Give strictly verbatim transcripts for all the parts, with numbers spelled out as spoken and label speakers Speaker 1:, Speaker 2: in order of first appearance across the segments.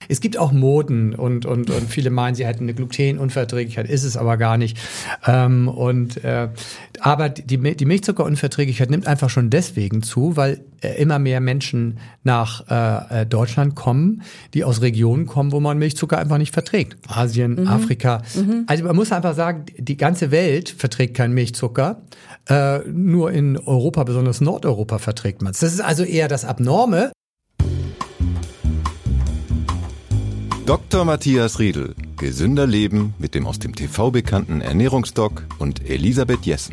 Speaker 1: Es gibt auch Moden und, und, und viele meinen, sie hätten eine Glutenunverträglichkeit, ist es aber gar nicht. Ähm, und, äh, aber die, die Milchzuckerunverträglichkeit nimmt einfach schon deswegen zu, weil äh, immer mehr Menschen nach äh, Deutschland kommen, die aus Regionen kommen, wo man Milchzucker einfach nicht verträgt. Asien, mhm. Afrika. Mhm. Also man muss einfach sagen, die ganze Welt verträgt keinen Milchzucker. Äh, nur in Europa, besonders Nordeuropa, verträgt man es. Das ist also eher das Abnorme.
Speaker 2: Doktor Matthias Riedl. Gesünder Leben mit dem aus dem T V bekannten Ernährungsdoc und Elisabeth Jessen.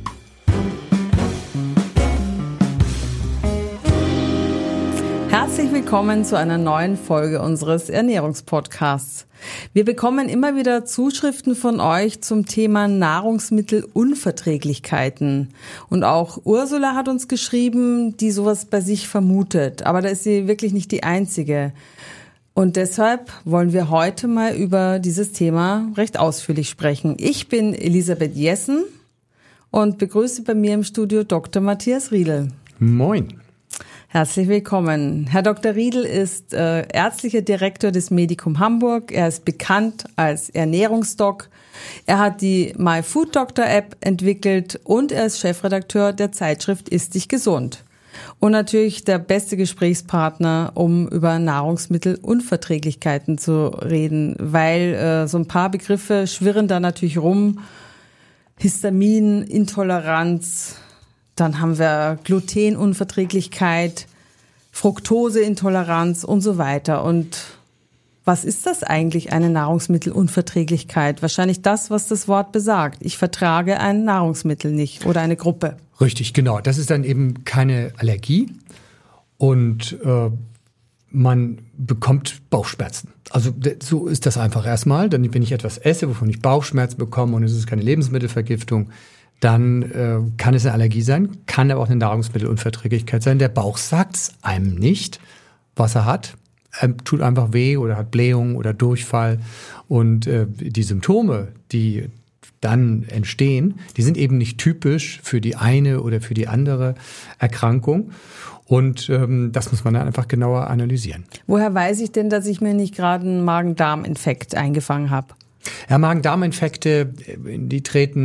Speaker 3: Herzlich willkommen zu einer neuen Folge unseres Ernährungspodcasts. Wir bekommen immer wieder Zuschriften von euch zum Thema Nahrungsmittelunverträglichkeiten. Und auch Ursula hat uns geschrieben, die sowas bei sich vermutet. Aber da ist sie wirklich nicht die Einzige. Und deshalb wollen wir heute mal über dieses Thema recht ausführlich sprechen. Ich bin Elisabeth Jessen und begrüße bei mir im Studio Doktor Matthias Riedl.
Speaker 1: Moin.
Speaker 3: Herzlich willkommen. Herr Doktor Riedl ist äh, ärztlicher Direktor des Medikum Hamburg. Er ist bekannt als Ernährungsdoc. Er hat die MyFoodDoctor-App entwickelt und er ist Chefredakteur der Zeitschrift Ist dich gesund. Und natürlich der beste Gesprächspartner, um über Nahrungsmittelunverträglichkeiten zu reden, weil äh, so ein paar Begriffe schwirren da natürlich rum. Histamin, Intoleranz, dann haben wir Glutenunverträglichkeit, Fructoseintoleranz und so weiter. Und was ist das eigentlich, eine Nahrungsmittelunverträglichkeit? Wahrscheinlich das, was das Wort besagt. Ich vertrage ein Nahrungsmittel nicht oder eine Gruppe.
Speaker 1: Richtig, genau. Das ist dann eben keine Allergie und äh, man bekommt Bauchschmerzen. Also so ist das einfach erstmal. Dann, wenn ich etwas esse, wovon ich Bauchschmerzen bekomme und es ist keine Lebensmittelvergiftung, dann äh, kann es eine Allergie sein, kann aber auch eine Nahrungsmittelunverträglichkeit sein. Der Bauch sagt es einem nicht, was er hat. Er tut einfach weh oder hat Blähung oder Durchfall. Und äh, die Symptome, die dann entstehen, die sind eben nicht typisch für die eine oder für die andere Erkrankung. Und ähm, das muss man dann einfach genauer analysieren.
Speaker 3: Woher weiß ich denn, dass ich mir nicht gerade einen Magen-Darm-Infekt eingefangen habe?
Speaker 1: Ja, Magen-Darm-Infekte, die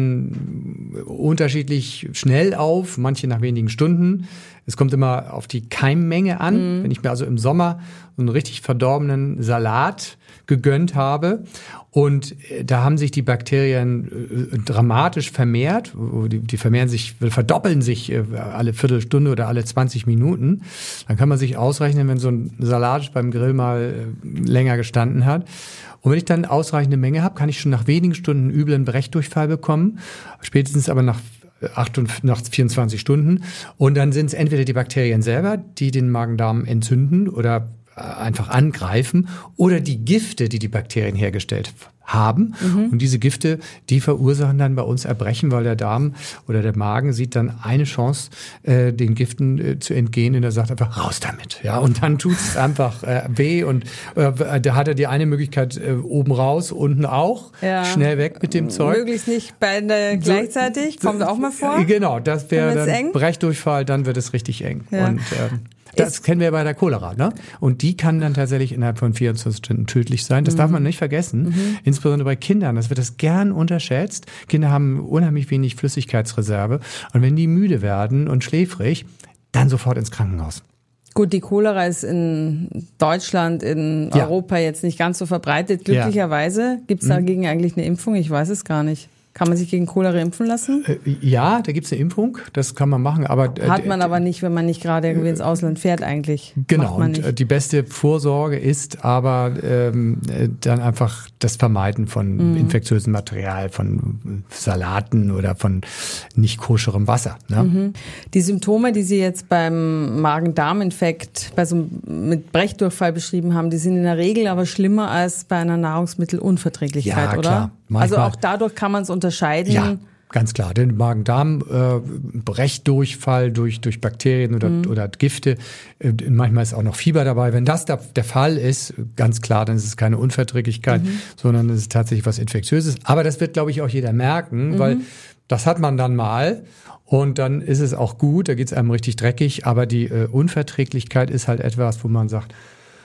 Speaker 1: treten unterschiedlich schnell auf, manche nach wenigen Stunden. Es kommt immer auf die Keimmenge an. Mhm. Wenn ich mir also im Sommer so einen richtig verdorbenen Salat gegönnt habe und da haben sich die Bakterien dramatisch vermehrt, die, die vermehren sich, verdoppeln sich alle Viertelstunde oder alle zwanzig Minuten, dann kann man sich ausrechnen, wenn so ein Salat beim Grill mal länger gestanden hat. Und wenn ich dann ausreichende Menge habe, kann ich schon nach wenigen Stunden einen üblen Brechdurchfall bekommen, spätestens aber nach acht und nach vierundzwanzig Stunden. Und dann sind es entweder die Bakterien selber, die den Magen-Darm entzünden oder einfach angreifen, oder die Gifte, die die Bakterien hergestellt haben. Mhm. Und diese Gifte, die verursachen dann bei uns Erbrechen, weil der Darm oder der Magen sieht dann eine Chance, äh, den Giften äh, zu entgehen, und er sagt einfach, raus damit. Ja, und dann tut es einfach äh, weh und äh, da hat er die eine Möglichkeit, äh, oben raus, unten auch, ja. Schnell weg mit dem Zeug.
Speaker 3: Möglichst nicht beide gleichzeitig, so, kommt auch mal vor.
Speaker 1: Genau, das wäre dann eng. Brechdurchfall, dann wird es richtig eng. Ja. Und ähm, das ist, kennen wir bei der Cholera, ne? Und die kann dann tatsächlich innerhalb von vierundzwanzig Stunden tödlich sein. Das mhm. darf man nicht vergessen. Mhm. Insbesondere bei Kindern. Das wird das gern unterschätzt. Kinder haben unheimlich wenig Flüssigkeitsreserve. Und wenn die müde werden und schläfrig, dann sofort ins Krankenhaus.
Speaker 3: Gut, die Cholera ist in Deutschland, in ja. Europa jetzt nicht ganz so verbreitet. Glücklicherweise. Ja. Gibt es dagegen eigentlich eine Impfung? Ich weiß es gar nicht. Kann man sich gegen Cholera impfen lassen?
Speaker 1: Ja, da gibt's eine Impfung, das kann man machen. Aber
Speaker 3: hat man aber nicht, wenn man nicht gerade irgendwie ins Ausland fährt eigentlich.
Speaker 1: Genau, und nicht. Die beste Vorsorge ist aber ähm, dann einfach das Vermeiden von mhm. infektiösem Material, von Salaten oder von nicht koscherem Wasser. Ne?
Speaker 3: Mhm. Die Symptome, die Sie jetzt beim Magen-Darm-Infekt bei so mit Brechdurchfall beschrieben haben, die sind in der Regel aber schlimmer als bei einer Nahrungsmittelunverträglichkeit,
Speaker 1: ja,
Speaker 3: oder?
Speaker 1: Klar.
Speaker 3: Also auch dadurch kann man es unterscheiden.
Speaker 1: Ja, ganz klar. Den Magen-Darm, äh, Brechdurchfall durch, durch Bakterien oder, mhm. oder Gifte. Äh, manchmal ist auch noch Fieber dabei. Wenn das da der Fall ist, ganz klar, dann ist es keine Unverträglichkeit, mhm. sondern es ist tatsächlich was Infektiöses. Aber das wird, glaube ich, auch jeder merken, mhm. weil das hat man dann mal. Und dann ist es auch gut, da geht es einem richtig dreckig. Aber die äh, Unverträglichkeit ist halt etwas, wo man sagt,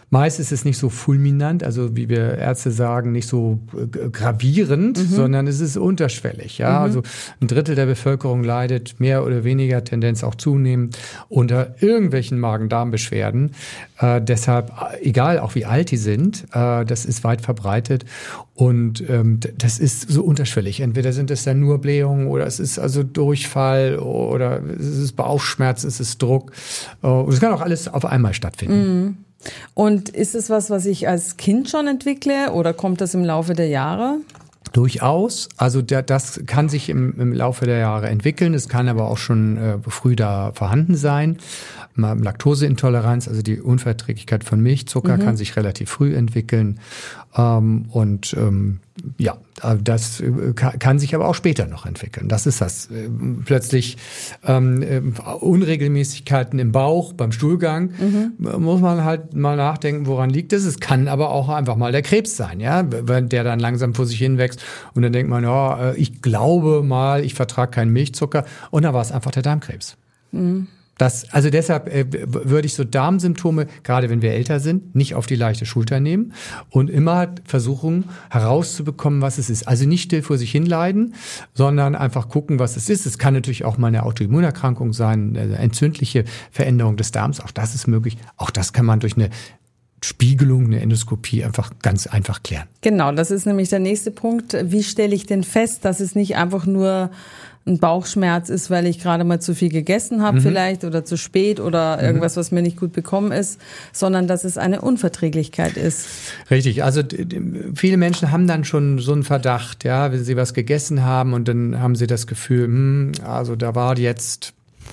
Speaker 1: Meist ist es nicht so fulminant, also wie wir Ärzte sagen, nicht so äh, gravierend, mhm. sondern es ist unterschwellig. Ja, mhm. also ein Drittel der Bevölkerung leidet mehr oder weniger, Tendenz auch zunehmend, unter irgendwelchen Magen-Darm-Beschwerden. Äh, deshalb, egal auch wie alt die sind, äh, das ist weit verbreitet und ähm, das ist so unterschwellig. Entweder sind es dann nur Blähungen oder es ist also Durchfall oder es ist Bauchschmerz, es ist Druck. Äh, und es kann auch alles auf einmal stattfinden.
Speaker 3: Mhm. Und ist es was, was ich als Kind schon entwickle oder kommt das im Laufe der Jahre?
Speaker 1: Durchaus. Also der, das kann sich im, im Laufe der Jahre entwickeln. Es kann aber auch schon äh, früh da vorhanden sein. Laktoseintoleranz, also die Unverträglichkeit von Milchzucker, mhm. kann sich relativ früh entwickeln. Ähm, und ähm, ja, das kann, kann sich aber auch später noch entwickeln. Das ist das. Plötzlich ähm, Unregelmäßigkeiten im Bauch, beim Stuhlgang, mhm. muss man halt mal nachdenken, woran liegt es. Es kann aber auch einfach mal der Krebs sein, ja, wenn der dann langsam vor sich hinwächst und dann denkt man, ja, ich glaube mal, ich vertrage keinen Milchzucker und dann war es einfach der Darmkrebs. Mhm. Das, also deshalb äh, würde ich so Darmsymptome, gerade wenn wir älter sind, nicht auf die leichte Schulter nehmen und immer versuchen herauszubekommen, was es ist. Also nicht still vor sich hinleiden, sondern einfach gucken, was es ist. Es kann natürlich auch mal eine Autoimmunerkrankung sein, eine entzündliche Veränderung des Darms. Auch das ist möglich. Auch das kann man durch eine Spiegelung, eine Endoskopie einfach ganz einfach klären.
Speaker 3: Genau, das ist nämlich der nächste Punkt. Wie stelle ich denn fest, dass es nicht einfach nur ein Bauchschmerz ist, weil ich gerade mal zu viel gegessen habe mhm. vielleicht oder zu spät oder irgendwas, was mir nicht gut bekommen ist, sondern dass es eine Unverträglichkeit ist.
Speaker 1: Richtig, also viele Menschen haben dann schon so einen Verdacht, ja, wenn sie was gegessen haben und dann haben sie das Gefühl, hm, also da war jetzt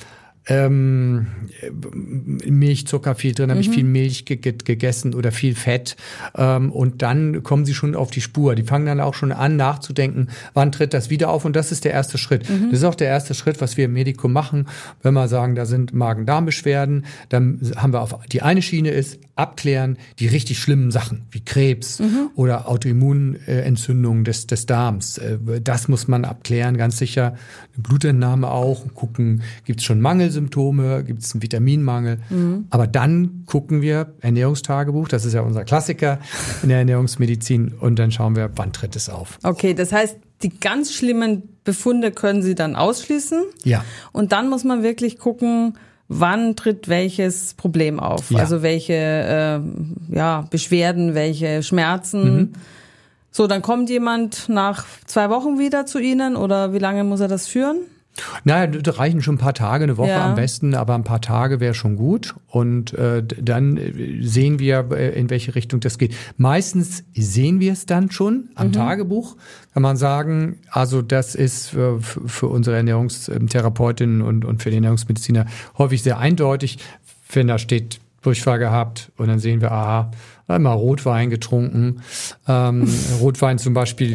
Speaker 1: Ähm, Milchzucker viel drin, habe mhm. ich viel Milch ge- ge- gegessen oder viel Fett ähm, und dann kommen sie schon auf die Spur. Die fangen dann auch schon an nachzudenken, wann tritt das wieder auf und das ist der erste Schritt. Mhm. Das ist auch der erste Schritt, was wir im Medikum machen, wenn wir sagen, da sind Magen-Darm-Beschwerden, dann haben wir auf die eine Schiene ist, abklären die richtig schlimmen Sachen, wie Krebs mhm. oder Autoimmunentzündung des, des Darms. Das muss man abklären, ganz sicher. Eine Blutentnahme auch, gucken, gibt es schon Mangelsymptome, gibt es einen Vitaminmangel. Mhm. Aber dann gucken wir Ernährungstagebuch, das ist ja unser Klassiker in der Ernährungsmedizin, und dann schauen wir, wann tritt es auf.
Speaker 3: Okay, das heißt, die ganz schlimmen Befunde können Sie dann ausschließen.
Speaker 1: Ja.
Speaker 3: Und dann muss man wirklich gucken, wann tritt welches Problem auf? Ja. Also welche äh, ja, Beschwerden, welche Schmerzen. Mhm. So, dann kommt jemand nach zwei Wochen wieder zu Ihnen oder wie lange muss er das führen?
Speaker 1: Naja, da reichen schon ein paar Tage, eine Woche ja. am besten, aber ein paar Tage wäre schon gut. Und äh, dann sehen wir, in welche Richtung das geht. Meistens sehen wir es dann schon am mhm. Tagebuch. Kann man sagen, also das ist für, für unsere Ernährungstherapeutinnen und, und für den Ernährungsmediziner häufig sehr eindeutig, wenn da steht Durchfall gehabt und dann sehen wir, aha, einmal Rotwein getrunken. Ähm, Rotwein zum Beispiel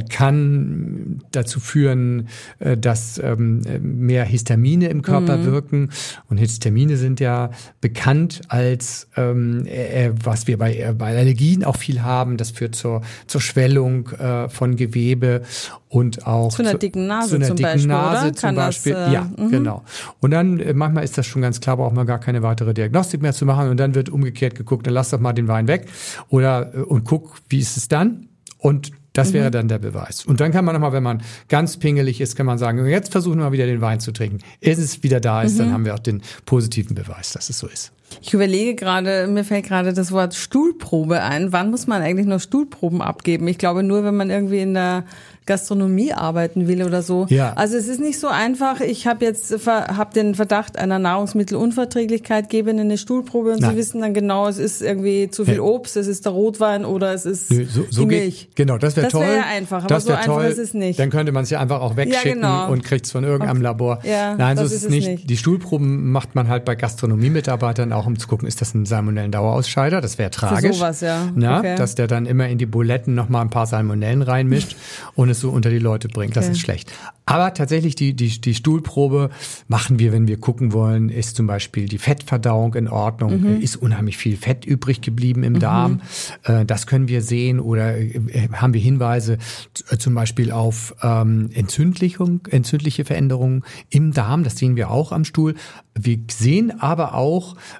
Speaker 1: kann dazu führen, dass ähm, mehr Histamine im Körper mhm. wirken. Und Histamine sind ja bekannt als, ähm, äh, was wir bei, äh, bei Allergien auch viel haben. Das führt zur, zur Schwellung äh, von Gewebe und auch
Speaker 3: zu einer dicken Nase
Speaker 1: zu einer
Speaker 3: zum
Speaker 1: dicken
Speaker 3: Beispiel,
Speaker 1: Nase
Speaker 3: oder?
Speaker 1: zum
Speaker 3: Kann
Speaker 1: Beispiel.
Speaker 3: Das, äh,
Speaker 1: ja,
Speaker 3: mhm.
Speaker 1: genau. Und dann äh, manchmal ist das schon ganz klar, braucht man gar keine weitere Diagnostik mehr zu machen. Und dann wird umgekehrt geguckt, dann lass doch mal den Wein weg. Oder und guck, wie ist es dann? Und das mhm. wäre dann der Beweis. Und dann kann man nochmal, wenn man ganz pingelig ist, kann man sagen, jetzt versuchen wir mal wieder den Wein zu trinken. Ist es wieder da ist, mhm. dann haben wir auch den positiven Beweis, dass es so ist.
Speaker 3: Ich überlege gerade, mir fällt gerade das Wort Stuhlprobe ein. Wann muss man eigentlich noch Stuhlproben abgeben? Ich glaube nur, wenn man irgendwie in der Gastronomie arbeiten will oder so.
Speaker 1: Ja.
Speaker 3: Also es ist nicht so einfach, ich habe jetzt hab den Verdacht einer Nahrungsmittelunverträglichkeit, gebe eine Stuhlprobe und Nein. Sie wissen dann genau, es ist irgendwie zu viel ja. Obst, es ist der Rotwein oder es ist
Speaker 1: Nö, so, so
Speaker 3: die
Speaker 1: geht,
Speaker 3: Milch.
Speaker 1: Genau, das wäre toll.
Speaker 3: Das wäre ja einfach, aber
Speaker 1: das
Speaker 3: so einfach
Speaker 1: toll.
Speaker 3: ist es nicht.
Speaker 1: Dann könnte man es ja einfach auch wegschicken
Speaker 3: ja, genau.
Speaker 1: und kriegt es von irgendeinem Labor.
Speaker 3: Ja,
Speaker 1: Nein, so
Speaker 3: das
Speaker 1: ist es
Speaker 3: ist
Speaker 1: nicht.
Speaker 3: nicht.
Speaker 1: Die Stuhlproben macht man halt bei Gastronomiemitarbeitern auch, um zu gucken, ist das ein Salmonellen-Dauerausscheider? Das wäre tragisch.
Speaker 3: Für sowas, ja.
Speaker 1: Na,
Speaker 3: okay.
Speaker 1: Dass der dann immer in die Buletten nochmal ein paar Salmonellen reinmischt und es so unter die Leute bringt. Das
Speaker 3: okay.
Speaker 1: ist schlecht. Aber tatsächlich die, die, die Stuhlprobe machen wir, wenn wir gucken wollen, ist zum Beispiel die Fettverdauung in Ordnung, mhm. ist unheimlich viel Fett übrig geblieben im mhm. Darm. Das können wir sehen, oder haben wir Hinweise zum Beispiel auf ähm, Entzündlichung, entzündliche Veränderungen im Darm. Das sehen wir auch am Stuhl. Wir sehen aber auch,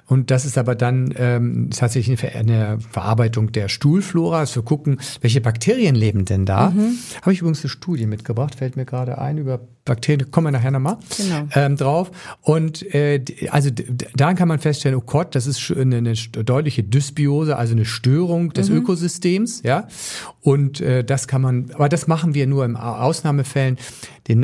Speaker 1: Und das ist aber dann ähm, tatsächlich eine, eine Verarbeitung der Stuhlflora. Also wir gucken, welche Bakterien leben denn da. Mhm. Habe ich übrigens eine Studie mitgebracht, fällt mir gerade ein, über Bakterien, kommen wir nachher nochmal genau. ähm, drauf. Und äh, also da kann man feststellen, oh Gott, das ist eine, eine deutliche Dysbiose, also eine Störung des mhm. Ökosystems. Ja. Und äh, das kann man, aber das machen wir nur in Ausnahmefällen. Den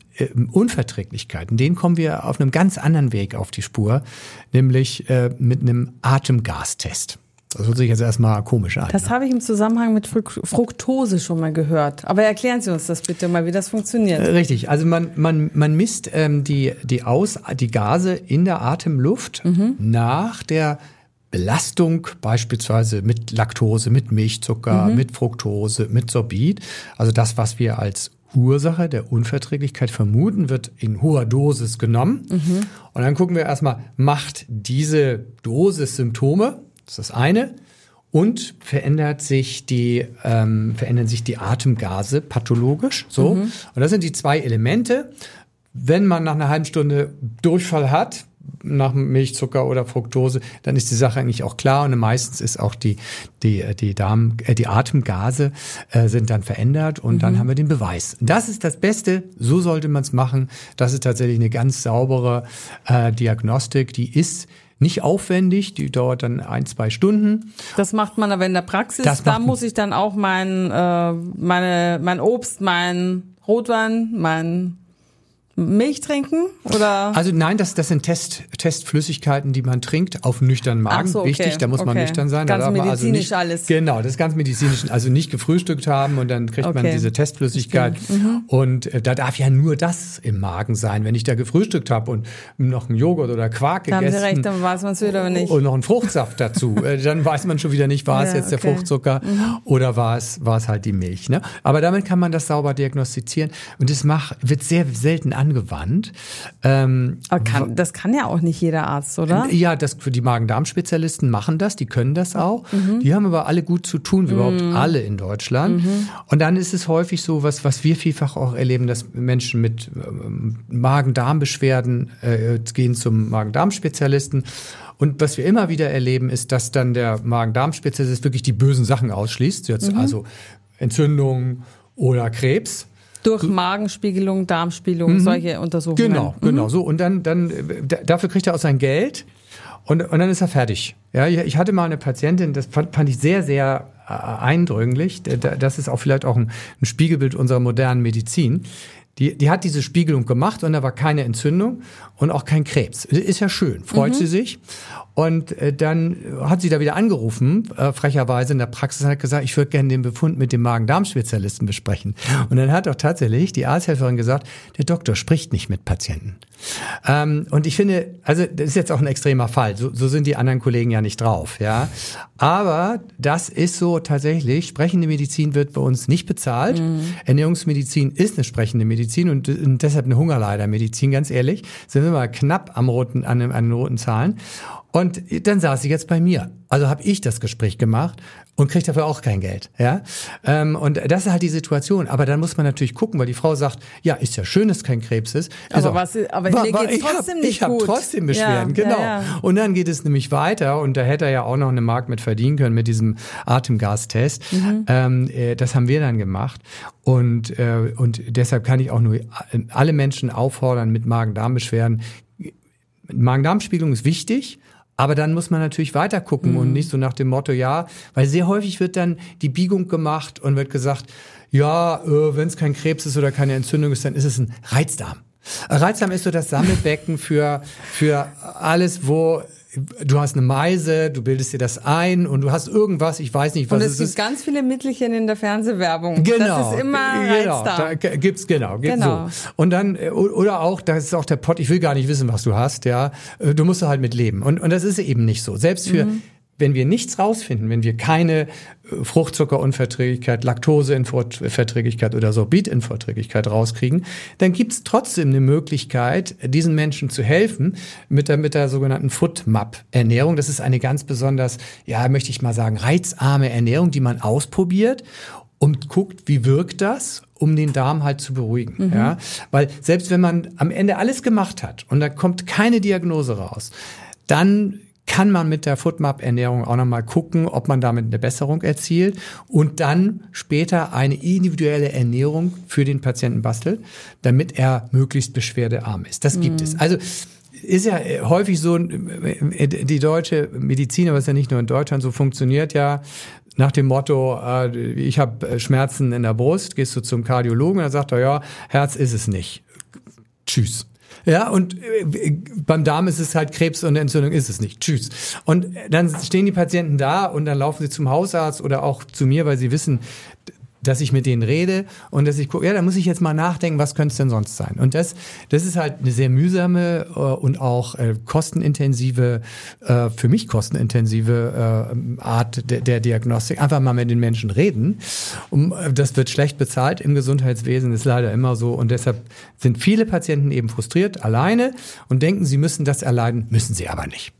Speaker 1: Nahrungsunverträglichkeiten, denen kommen wir auf einem ganz anderen Weg auf die Spur, nämlich äh, mit einem Atemgastest. Das hört sich jetzt erstmal komisch an.
Speaker 3: Das ne? habe ich im Zusammenhang mit Fructose schon mal gehört. Aber erklären Sie uns das bitte mal, wie das funktioniert.
Speaker 1: Richtig, also man, man, man misst ähm, die, die, Aus, die Gase in der Atemluft mhm. nach der Belastung beispielsweise mit Laktose, mit Milchzucker, mhm. mit Fructose, mit Sorbit. Also das, was wir als Ursache der Unverträglichkeit vermuten, wird in hoher Dosis genommen. Mhm. Und dann gucken wir erstmal, macht diese Dosis Symptome? Das ist das eine. Und verändert sich die, ähm, verändern sich die Atemgase pathologisch. So. Mhm. Und das sind die zwei Elemente. Wenn man nach einer halben Stunde Durchfall hat, nach Milchzucker oder Fructose, dann ist die Sache eigentlich auch klar und meistens ist auch die die die Darm äh, die Atemgase äh, sind dann verändert und mhm. dann haben wir den Beweis. Das ist das Beste, so sollte man es machen. Das ist tatsächlich eine ganz saubere äh, Diagnostik, die ist nicht aufwendig, die dauert dann ein, zwei Stunden.
Speaker 3: Das macht man aber in der Praxis. Das da muss ich dann auch mein äh, meine mein Obst, mein Rotwein, mein Milch trinken? Oder?
Speaker 1: Also nein, das, das sind Test, Testflüssigkeiten, die man trinkt auf nüchternen Magen. So, okay. Wichtig, da muss man okay. nüchtern sein.
Speaker 3: Ganz
Speaker 1: da
Speaker 3: medizinisch
Speaker 1: also nicht,
Speaker 3: alles.
Speaker 1: Genau, das ist ganz medizinisch. Also nicht gefrühstückt haben und dann kriegt okay. man diese Testflüssigkeit. Mhm. Und äh, da darf ja nur das im Magen sein. Wenn ich da gefrühstückt habe und noch einen Joghurt oder Quark da gegessen.
Speaker 3: Haben Sie recht, dann weiß man es wieder oder nicht.
Speaker 1: Und noch einen Fruchtsaft dazu. äh, dann weiß man schon wieder nicht, war ja, es jetzt okay. der Fruchtzucker mhm. oder war es, war es halt die Milch. Ne? Aber damit kann man das sauber diagnostizieren. Und das macht, wird sehr selten angewandt.
Speaker 3: Ähm, Aber kann, das kann ja auch nicht jeder Arzt, oder?
Speaker 1: Ja, das für die Magen-Darm-Spezialisten machen das, die können das auch. Mhm. Die haben aber alle gut zu tun, wie mhm. überhaupt alle in Deutschland. Mhm. Und dann ist es häufig so, was, was wir vielfach auch erleben, dass Menschen mit ähm, Magen-Darm-Beschwerden äh, gehen zum Magen-Darm-Spezialisten. Und was wir immer wieder erleben, ist, dass dann der Magen-Darm-Spezialist wirklich die bösen Sachen ausschließt. Jetzt mhm. also Entzündung oder Krebs.
Speaker 3: Durch Magenspiegelung, Darmspiegelung, mhm. solche Untersuchungen.
Speaker 1: Genau, mhm. genau so. Und dann, dann dafür kriegt er auch sein Geld und, und dann ist er fertig. Ja, ich hatte mal eine Patientin, das fand, fand ich sehr, sehr äh, eindrücklich. Das ist auch vielleicht auch ein, ein Spiegelbild unserer modernen Medizin. Die, die hat diese Spiegelung gemacht und da war keine Entzündung und auch kein Krebs. Ist ja schön, freut mhm. sie sich. Und äh, dann hat sie da wieder angerufen, äh, frecherweise in der Praxis, und hat gesagt, ich würde gerne den Befund mit dem Magen-Darm-Spezialisten besprechen. Und dann hat auch tatsächlich die Arzthelferin gesagt, der Doktor spricht nicht mit Patienten. Ähm, und ich finde, also das ist jetzt auch ein extremer Fall. So, so sind die anderen Kollegen ja nicht drauf, ja. Aber das ist so tatsächlich. Sprechende Medizin wird bei uns nicht bezahlt. Mhm. Ernährungsmedizin ist eine sprechende Medizin und, und deshalb eine Hungerleidermedizin. Ganz ehrlich, sind wir mal knapp am roten, an, an den roten Zahlen. Und dann saß sie jetzt bei mir. Also habe ich das Gespräch gemacht und kriege dafür auch kein Geld. Ja, ähm, und das ist halt die Situation. Aber dann muss man natürlich gucken, weil die Frau sagt, ja, ist ja schön, dass kein Krebs ist.
Speaker 3: Aber, was, aber war, mir geht's
Speaker 1: ich
Speaker 3: trotzdem
Speaker 1: hab,
Speaker 3: nicht
Speaker 1: ich gut. Ich habe trotzdem Beschwerden,
Speaker 3: ja,
Speaker 1: genau.
Speaker 3: Ja, ja.
Speaker 1: Und dann geht es nämlich weiter und da hätte er ja auch noch eine Mark mit verdienen können mit diesem Atemgastest. Mhm. Ähm, äh, das haben wir dann gemacht. Und, äh, und deshalb kann ich auch nur alle Menschen auffordern mit Magen-Darm-Beschwerden. Magen-Darm-Spiegelung ist wichtig. Aber dann muss man natürlich weiter gucken mhm. und nicht so nach dem Motto, ja, weil sehr häufig wird dann die Biegung gemacht und wird gesagt, ja, äh, wenn es kein Krebs ist oder keine Entzündung ist, dann ist es ein Reizdarm. Reizdarm ist so das Sammelbecken für für alles, wo du hast eine Meise, du bildest dir das ein und du hast irgendwas, ich weiß nicht, was
Speaker 3: es
Speaker 1: es
Speaker 3: ist. Und es gibt ganz viele Mittelchen in der Fernsehwerbung.
Speaker 1: Genau.
Speaker 3: Das ist immer
Speaker 1: genau,
Speaker 3: Reizdarm.
Speaker 1: Da gibt's, genau, gibt's
Speaker 3: genau.
Speaker 1: so. Und dann, oder auch, das ist auch der Pott, ich will gar nicht wissen, was du hast, ja. Du musst halt mit leben. Und, und das ist eben nicht so. Selbst für, mhm. wenn wir nichts rausfinden, wenn wir keine Fruchtzuckerunverträglichkeit, Laktoseinverträglichkeit oder Sorbitinverträglichkeit rauskriegen, dann gibt's trotzdem eine Möglichkeit, diesen Menschen zu helfen mit der, mit der sogenannten FODMAP-Ernährung. Das ist eine ganz besonders, ja, möchte ich mal sagen, reizarme Ernährung, die man ausprobiert und guckt, wie wirkt das, um den Darm halt zu beruhigen. Mhm. Ja? Weil selbst wenn man am Ende alles gemacht hat und da kommt keine Diagnose raus, dann kann man mit der FODMAP-Ernährung auch nochmal gucken, ob man damit eine Besserung erzielt und dann später eine individuelle Ernährung für den Patienten bastelt, damit er möglichst beschwerdearm ist. Das gibt mhm. es. Also ist ja häufig so, die deutsche Medizin, aber es ist ja nicht nur in Deutschland so, funktioniert ja nach dem Motto, äh, ich habe Schmerzen in der Brust, gehst du zum Kardiologen und dann sagt er, ja, Herz ist es nicht. Tschüss. Ja, und äh, beim Darm ist es halt Krebs und Entzündung ist es nicht. Tschüss. Und dann stehen die Patienten da und dann laufen sie zum Hausarzt oder auch zu mir, weil sie wissen, dass ich mit denen rede und dass ich gucke, ja, da muss ich jetzt mal nachdenken, was könnte es denn sonst sein? Und das, das ist halt eine sehr mühsame äh, und auch äh, kostenintensive, äh, für mich kostenintensive äh, Art de, der Diagnostik. Einfach mal mit den Menschen reden. Und, äh, das wird schlecht bezahlt im Gesundheitswesen, ist leider immer so. Und deshalb sind viele Patienten eben frustriert, alleine und denken, sie müssen das erleiden, müssen sie aber nicht.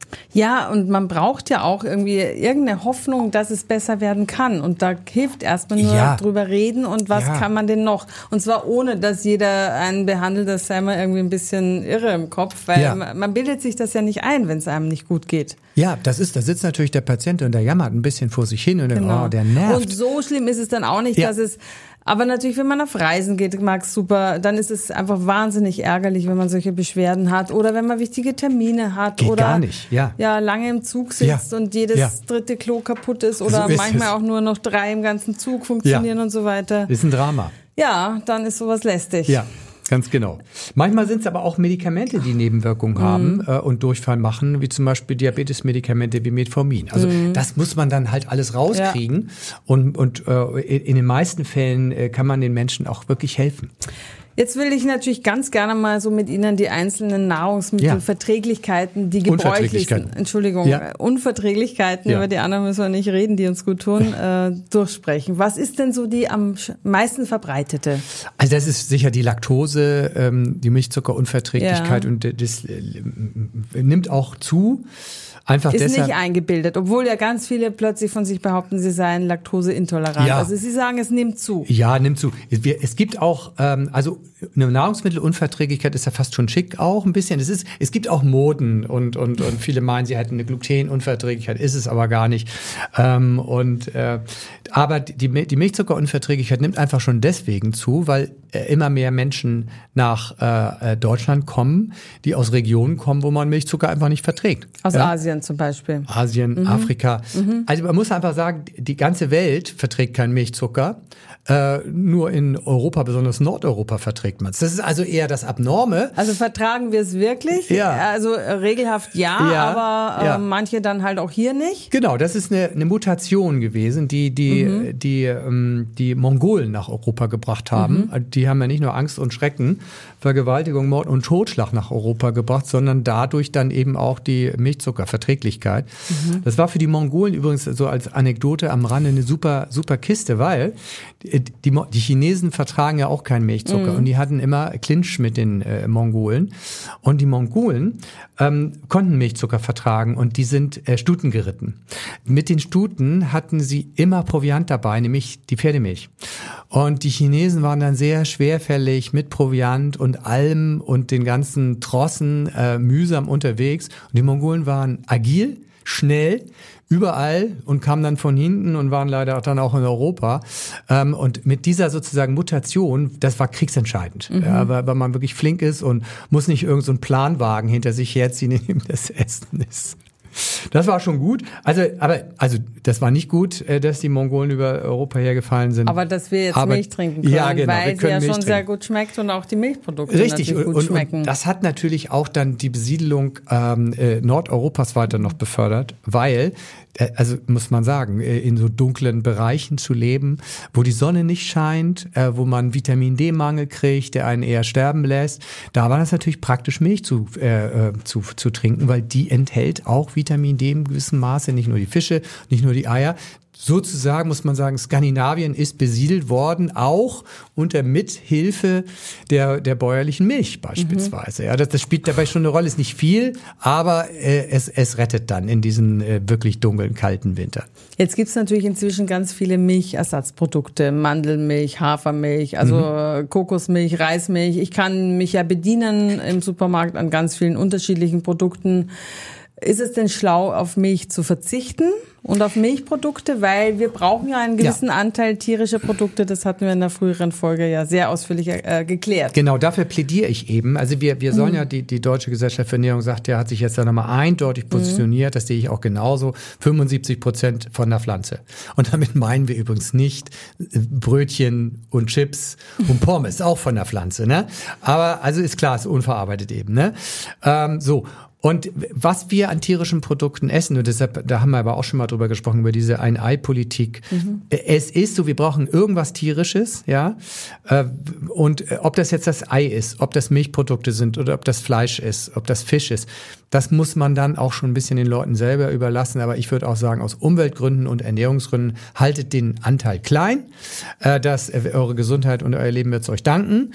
Speaker 3: Ja, und man braucht ja auch irgendwie irgendeine Hoffnung, dass es besser werden kann. Und da hilft erstmal nur
Speaker 1: ja.
Speaker 3: drüber reden und was ja. kann man denn noch? Und zwar ohne, dass jeder einen behandelt, das sei mal irgendwie ein bisschen irre im Kopf, weil ja. man bildet sich das ja nicht ein, wenn es einem nicht gut geht.
Speaker 1: Ja, das ist, da sitzt natürlich der Patient und der jammert ein bisschen vor sich hin und
Speaker 3: genau.
Speaker 1: denkt, oh, der nervt.
Speaker 3: Und so schlimm ist es dann auch nicht, ja. dass es aber natürlich, wenn man auf Reisen geht, Max, super, dann ist es einfach wahnsinnig ärgerlich, wenn man solche Beschwerden hat oder wenn man wichtige Termine hat
Speaker 1: geht
Speaker 3: oder
Speaker 1: gar nicht. Ja.
Speaker 3: ja lange im Zug sitzt ja. und jedes
Speaker 1: ja.
Speaker 3: dritte Klo kaputt ist oder
Speaker 1: so ist
Speaker 3: manchmal
Speaker 1: es.
Speaker 3: auch nur noch drei im ganzen Zug funktionieren
Speaker 1: ja.
Speaker 3: und so weiter.
Speaker 1: Ist ein Drama.
Speaker 3: Ja, dann ist sowas lästig.
Speaker 1: Ja. Ganz genau. Manchmal sind es aber auch Medikamente, die Nebenwirkungen mhm. haben äh, und Durchfall machen, wie zum Beispiel Diabetesmedikamente wie Metformin. Also mhm. das muss man dann halt alles rauskriegen ja. und, und äh, in den meisten Fällen äh, kann man den Menschen auch wirklich helfen.
Speaker 3: Jetzt will ich natürlich ganz gerne mal so mit Ihnen die einzelnen Nahrungsmittelverträglichkeiten, ja. die gebräuchlich sind, Entschuldigung, ja. Unverträglichkeiten, ja. über die anderen müssen wir nicht reden, die uns gut tun, äh, durchsprechen. Was ist denn so die am meisten verbreitete?
Speaker 1: Also das ist sicher die Laktose, ähm, die Milchzuckerunverträglichkeit ja. und das äh, nimmt auch zu. Einfach
Speaker 3: ist
Speaker 1: deshalb,
Speaker 3: nicht eingebildet, obwohl ja ganz viele plötzlich von sich behaupten, sie seien laktoseintolerant.
Speaker 1: Ja.
Speaker 3: Also Sie sagen, es nimmt zu.
Speaker 1: Ja, nimmt zu. Es gibt auch, ähm, also eine Nahrungsmittelunverträglichkeit ist ja fast schon schick auch ein bisschen. Es ist, es gibt auch Moden und und und viele meinen, sie hätten eine Glutenunverträglichkeit, ist es aber gar nicht. Ähm, und äh, aber die die Milchzuckerunverträglichkeit nimmt einfach schon deswegen zu, weil äh, immer mehr Menschen nach äh, Deutschland kommen, die aus Regionen kommen, wo man Milchzucker einfach nicht verträgt.
Speaker 3: Aus
Speaker 1: ja?
Speaker 3: Asien zum Beispiel.
Speaker 1: Asien, mhm. Afrika. Mhm. Also man muss einfach sagen, die ganze Welt verträgt keinen Milchzucker. Äh, nur in Europa, besonders Nordeuropa, verträgt man es. Das ist also eher das Abnorme.
Speaker 3: Also vertragen wir es wirklich?
Speaker 1: Ja.
Speaker 3: Also äh, regelhaft ja, ja aber äh, ja. manche dann halt auch hier nicht?
Speaker 1: Genau, das ist eine, eine Mutation gewesen, die die, mhm. die, ähm, die Mongolen nach Europa gebracht haben. Mhm. Die haben ja nicht nur Angst und Schrecken, Vergewaltigung, Mord und Totschlag nach Europa gebracht, sondern dadurch dann eben auch die Milchzuckerverträglichkeit. Mhm. Das war für die Mongolen übrigens so als Anekdote am Rande eine super, super Kiste, weil die, die, die Chinesen vertragen ja auch keinen Milchzucker mhm. und die hatten immer Clinch mit den äh, Mongolen. Und die Mongolen ähm, konnten Milchzucker vertragen und die sind äh, Stuten geritten. Mit den Stuten hatten sie immer Proviant dabei, nämlich die Pferdemilch. Und die Chinesen waren dann sehr schwerfällig mit Proviant und Alm und den ganzen Trossen äh, mühsam unterwegs. Und die Mongolen waren agil, schnell, überall und kamen dann von hinten und waren leider dann auch in Europa. Ähm, und mit dieser sozusagen Mutation, das war kriegsentscheidend, mhm. ja, weil, weil man wirklich flink ist und muss nicht irgend so einen Planwagen hinter sich herziehen, in dem das Essen ist. Das war schon gut. Also, aber, also, das war nicht gut, dass die Mongolen über Europa hergefallen sind.
Speaker 3: Aber dass wir jetzt aber, Milch trinken können,
Speaker 1: ja, genau,
Speaker 3: weil sie ja schon
Speaker 1: trinken.
Speaker 3: sehr gut schmeckt und auch die Milchprodukte
Speaker 1: Richtig.
Speaker 3: natürlich gut
Speaker 1: und,
Speaker 3: schmecken.
Speaker 1: Und das hat natürlich auch dann die Besiedelung ähm, äh, Nordeuropas weiter noch befördert, weil, äh, also muss man sagen, äh, in so dunklen Bereichen zu leben, wo die Sonne nicht scheint, äh, wo man Vitamin-D-Mangel kriegt, der einen eher sterben lässt, da war das natürlich praktisch, Milch zu, äh, zu, zu trinken, weil die enthält auch Vitamin D in gewissem Maße, nicht nur die Fische, nicht nur die Eier. Sozusagen muss man sagen, Skandinavien ist besiedelt worden, auch unter Mithilfe der, der bäuerlichen Milch beispielsweise. Mhm. Ja, das, das spielt dabei schon eine Rolle, ist nicht viel, aber äh, es, es rettet dann in diesen äh, wirklich dunklen, kalten Winter. Jetzt
Speaker 3: gibt es natürlich inzwischen ganz viele Milchersatzprodukte, Mandelmilch, Hafermilch, also mhm. Kokosmilch, Reismilch. Ich kann mich ja bedienen im Supermarkt an ganz vielen unterschiedlichen Produkten. Ist es denn schlau, auf Milch zu verzichten und auf Milchprodukte? Weil wir brauchen ja einen gewissen ja. Anteil tierischer Produkte. Das hatten wir in der früheren Folge ja sehr ausführlich äh, geklärt.
Speaker 1: Genau, dafür plädiere ich eben. Also wir, wir sollen mhm. ja, die, die Deutsche Gesellschaft für Ernährung sagt ja, hat sich jetzt da nochmal eindeutig positioniert. Mhm. Das sehe ich auch genauso. fünfundsiebzig Prozent von der Pflanze. Und damit meinen wir übrigens nicht Brötchen und Chips und Pommes, auch von der Pflanze. Ne? Aber also ist klar, ist unverarbeitet eben. Ne? Ähm, so. Und was wir an tierischen Produkten essen, und deshalb, da haben wir aber auch schon mal drüber gesprochen, über diese Ein-Ei-Politik. Mhm. Es ist so, wir brauchen irgendwas Tierisches, ja. Und ob das jetzt das Ei ist, ob das Milchprodukte sind oder ob das Fleisch ist, ob das Fisch ist, das muss man dann auch schon ein bisschen den Leuten selber überlassen. Aber ich würde auch sagen, aus Umweltgründen und Ernährungsgründen, haltet den Anteil klein, dass eure Gesundheit und euer Leben wird es euch danken.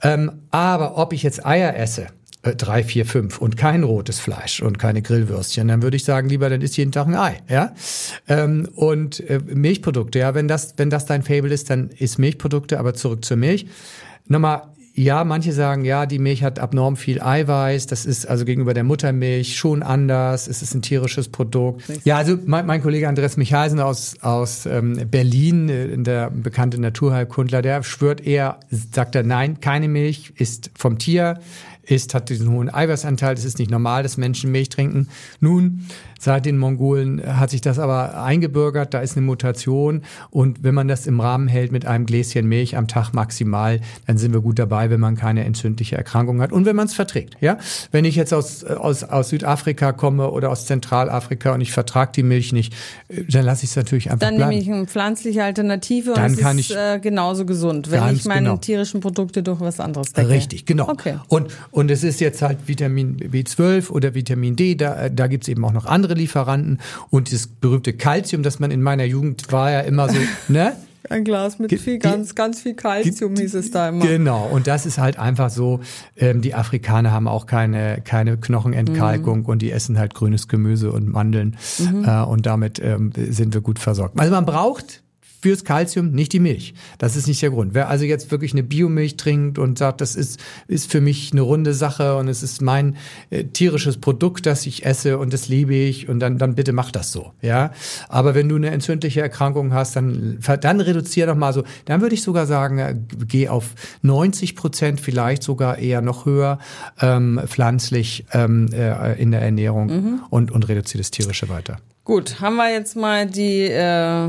Speaker 1: Aber ob ich jetzt Eier esse, drei, vier, fünf und kein rotes Fleisch und keine Grillwürstchen, dann würde ich sagen, lieber, dann isst jeden Tag ein Ei, ja. Ähm, und äh, Milchprodukte, ja, wenn das, wenn das dein Faible ist, dann isst Milchprodukte, aber zurück zur Milch. Nochmal, ja, manche sagen, ja, die Milch hat abnorm viel Eiweiß, das ist also gegenüber der Muttermilch schon anders, es ist ein tierisches Produkt. Ja, also mein, mein Kollege Andreas Michalsen aus, aus ähm, Berlin, äh, der bekannte Naturheilkundler, der schwört eher, sagt er, nein, keine Milch ist vom Tier, ist, hat diesen hohen Eiweißanteil, es ist nicht normal, dass Menschen Milch trinken. Nun, seit den Mongolen hat sich das aber eingebürgert, da ist eine Mutation und wenn man das im Rahmen hält mit einem Gläschen Milch am Tag maximal, dann sind wir gut dabei, wenn man keine entzündliche Erkrankung hat und wenn man es verträgt. Ja, wenn ich jetzt aus, aus, aus Südafrika komme oder aus Zentralafrika und ich vertrage die Milch nicht, dann lasse ich es natürlich einfach
Speaker 3: dann
Speaker 1: bleiben.
Speaker 3: Dann nehme ich eine pflanzliche Alternative
Speaker 1: dann
Speaker 3: und
Speaker 1: kann
Speaker 3: es ist
Speaker 1: ich
Speaker 3: äh, genauso gesund, wenn ich meine
Speaker 1: genau.
Speaker 3: tierischen Produkte durch was anderes decke.
Speaker 1: Richtig, genau.
Speaker 3: Okay.
Speaker 1: Und, und es ist jetzt halt Vitamin B zwölf oder Vitamin D, da, da gibt's eben auch noch andere Lieferanten und das berühmte Calcium, das man in meiner Jugend war ja immer so, ne?
Speaker 3: Ein Glas mit viel, ganz, ganz viel Calcium hieß es da immer.
Speaker 1: Genau, und das ist halt einfach so, ähm, die Afrikaner haben auch keine, keine Knochenentkalkung mhm. und die essen halt grünes Gemüse und Mandeln mhm. äh, und damit ähm, sind wir gut versorgt. Also man braucht fürs Calcium nicht die Milch. Das ist nicht der Grund. Wer also jetzt wirklich eine Biomilch trinkt und sagt, das ist ist für mich eine runde Sache und es ist mein äh, tierisches Produkt, das ich esse und das liebe ich und dann dann bitte mach das so, ja. Aber wenn du eine entzündliche Erkrankung hast, dann dann reduzier doch mal so. Dann würde ich sogar sagen, äh, geh auf neunzig Prozent, vielleicht sogar eher noch höher ähm, pflanzlich ähm, äh, in der Ernährung mhm. und und reduziere das Tierische weiter.
Speaker 3: Gut, haben wir jetzt mal die äh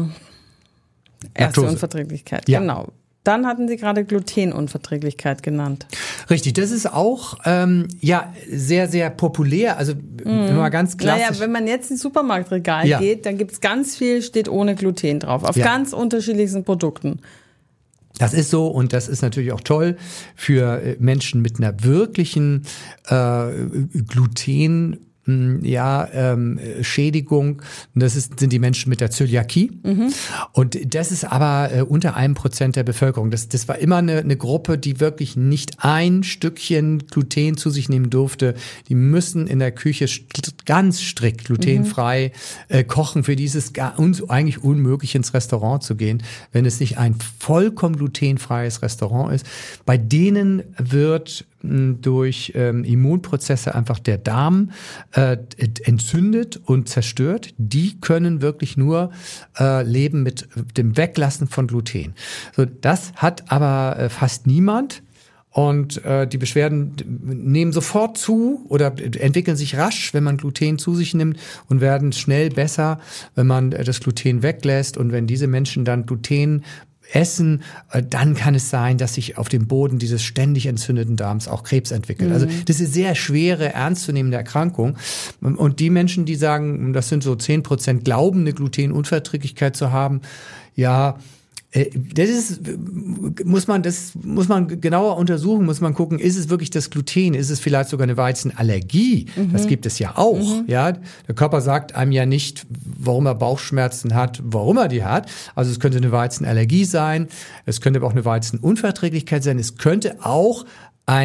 Speaker 3: Ärzteunverträglichkeit,
Speaker 1: ja.
Speaker 3: Genau. Dann hatten Sie gerade Glutenunverträglichkeit genannt.
Speaker 1: Richtig, das ist auch ähm, ja sehr, sehr populär. Also mm. mal ganz klassisch.
Speaker 3: Naja, wenn man jetzt ins Supermarktregal ja. geht, dann gibt's ganz viel, steht ohne Gluten drauf, auf ja. ganz unterschiedlichsten Produkten.
Speaker 1: Das ist so und das ist natürlich auch toll für Menschen mit einer wirklichen äh, Gluten ja, ähm, Schädigung. Das ist, sind die Menschen mit der Zöliakie. Mhm. Und das ist aber äh, unter einem Prozent der Bevölkerung. Das, das war immer eine, eine Gruppe, die wirklich nicht ein Stückchen Gluten zu sich nehmen durfte. Die müssen in der Küche st- ganz strikt glutenfrei mhm. äh, kochen. Für dieses gar, uns eigentlich unmöglich ins Restaurant zu gehen, wenn es nicht ein vollkommen glutenfreies Restaurant ist. Bei denen wird durch ähm, Immunprozesse einfach der Darm äh, entzündet und zerstört. Die können wirklich nur äh, leben mit dem Weglassen von Gluten. So, das hat aber äh, fast niemand. Und äh, die Beschwerden nehmen sofort zu oder entwickeln sich rasch, wenn man Gluten zu sich nimmt und werden schnell besser, wenn man äh, das Gluten weglässt. Und wenn diese Menschen dann Gluten essen, dann kann es sein, dass sich auf dem Boden dieses ständig entzündeten Darms auch Krebs entwickelt. Mhm. Also das ist eine sehr schwere, ernstzunehmende Erkrankung. Und die Menschen, die sagen, das sind so zehn Prozent, glauben, eine Glutenunverträglichkeit zu haben, ja, das ist, muss man, das muss man genauer untersuchen, muss man gucken, ist es wirklich das Gluten, ist es vielleicht sogar eine Weizenallergie? Mhm. Das gibt es ja auch, mhm. ja. Der Körper sagt einem ja nicht, warum er Bauchschmerzen hat, warum er die hat. Also es könnte eine Weizenallergie sein, es könnte aber auch eine Weizenunverträglichkeit sein, es könnte auch eine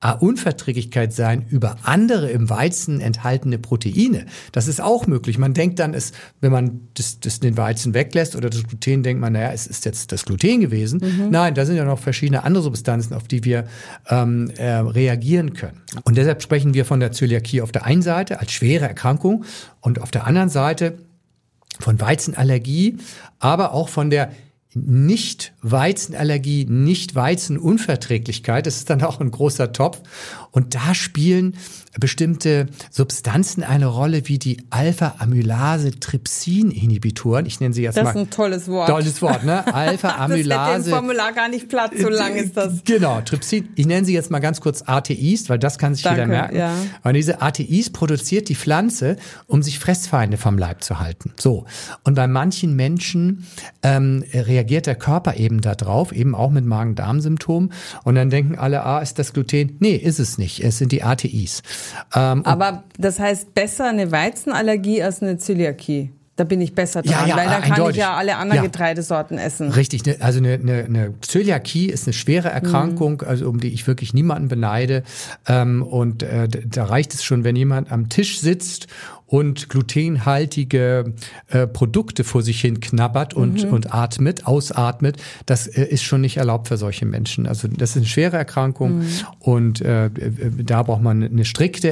Speaker 1: Unverträglichkeit sein über andere im Weizen enthaltene Proteine. Das ist auch möglich. Man denkt dann, es, wenn man das, das den Weizen weglässt oder das Gluten, denkt man, naja, es ist jetzt das Gluten gewesen. Mhm. Nein, da sind ja noch verschiedene andere Substanzen, auf die wir ähm, äh, reagieren können. Und deshalb sprechen wir von der Zöliakie auf der einen Seite als schwere Erkrankung und auf der anderen Seite von Weizenallergie, aber auch von der Nicht-Weizenallergie, Nicht-Weizenunverträglichkeit. Das ist dann auch ein großer Topf. Und da spielen bestimmte Substanzen eine Rolle, wie die Alpha-Amylase-Trypsin-Inhibitoren. Ich nenne sie jetzt
Speaker 3: das
Speaker 1: mal.
Speaker 3: Das ist ein tolles Wort.
Speaker 1: Tolles Wort, ne? Alpha-Amylase.
Speaker 3: Das hätte im Formular gar nicht Platz, so lang ist das.
Speaker 1: Genau, Trypsin. Ich nenne sie jetzt mal ganz kurz A T Is, weil das kann sich
Speaker 3: Danke,
Speaker 1: jeder merken.
Speaker 3: Ja.
Speaker 1: Und diese A T Is produziert die Pflanze, um sich Fressfeinde vom Leib zu halten. So. Und bei manchen Menschen ähm, reagiert der Körper eben da drauf, eben auch mit Magen-Darm-Symptomen. Und dann denken alle, ah, ist das Gluten? Nee, ist es nicht. Es sind die A T Is. Ähm,
Speaker 3: Aber das heißt besser eine Weizenallergie als eine Zöliakie. Da bin ich besser dran,
Speaker 1: ja, ja,
Speaker 3: weil dann kann
Speaker 1: eindeutig.
Speaker 3: ich ja alle anderen
Speaker 1: ja.
Speaker 3: Getreidesorten essen.
Speaker 1: Richtig, ne, also eine, eine, eine Zöliakie ist eine schwere Erkrankung, mhm. also um die ich wirklich niemanden beneide. Ähm, und äh, da reicht es schon, wenn jemand am Tisch sitzt und glutenhaltige äh, Produkte vor sich hin knabbert und, mhm. und atmet, ausatmet. Das äh, ist schon nicht erlaubt für solche Menschen. Also das ist eine schwere Erkrankung mhm. und äh, da braucht man eine strikte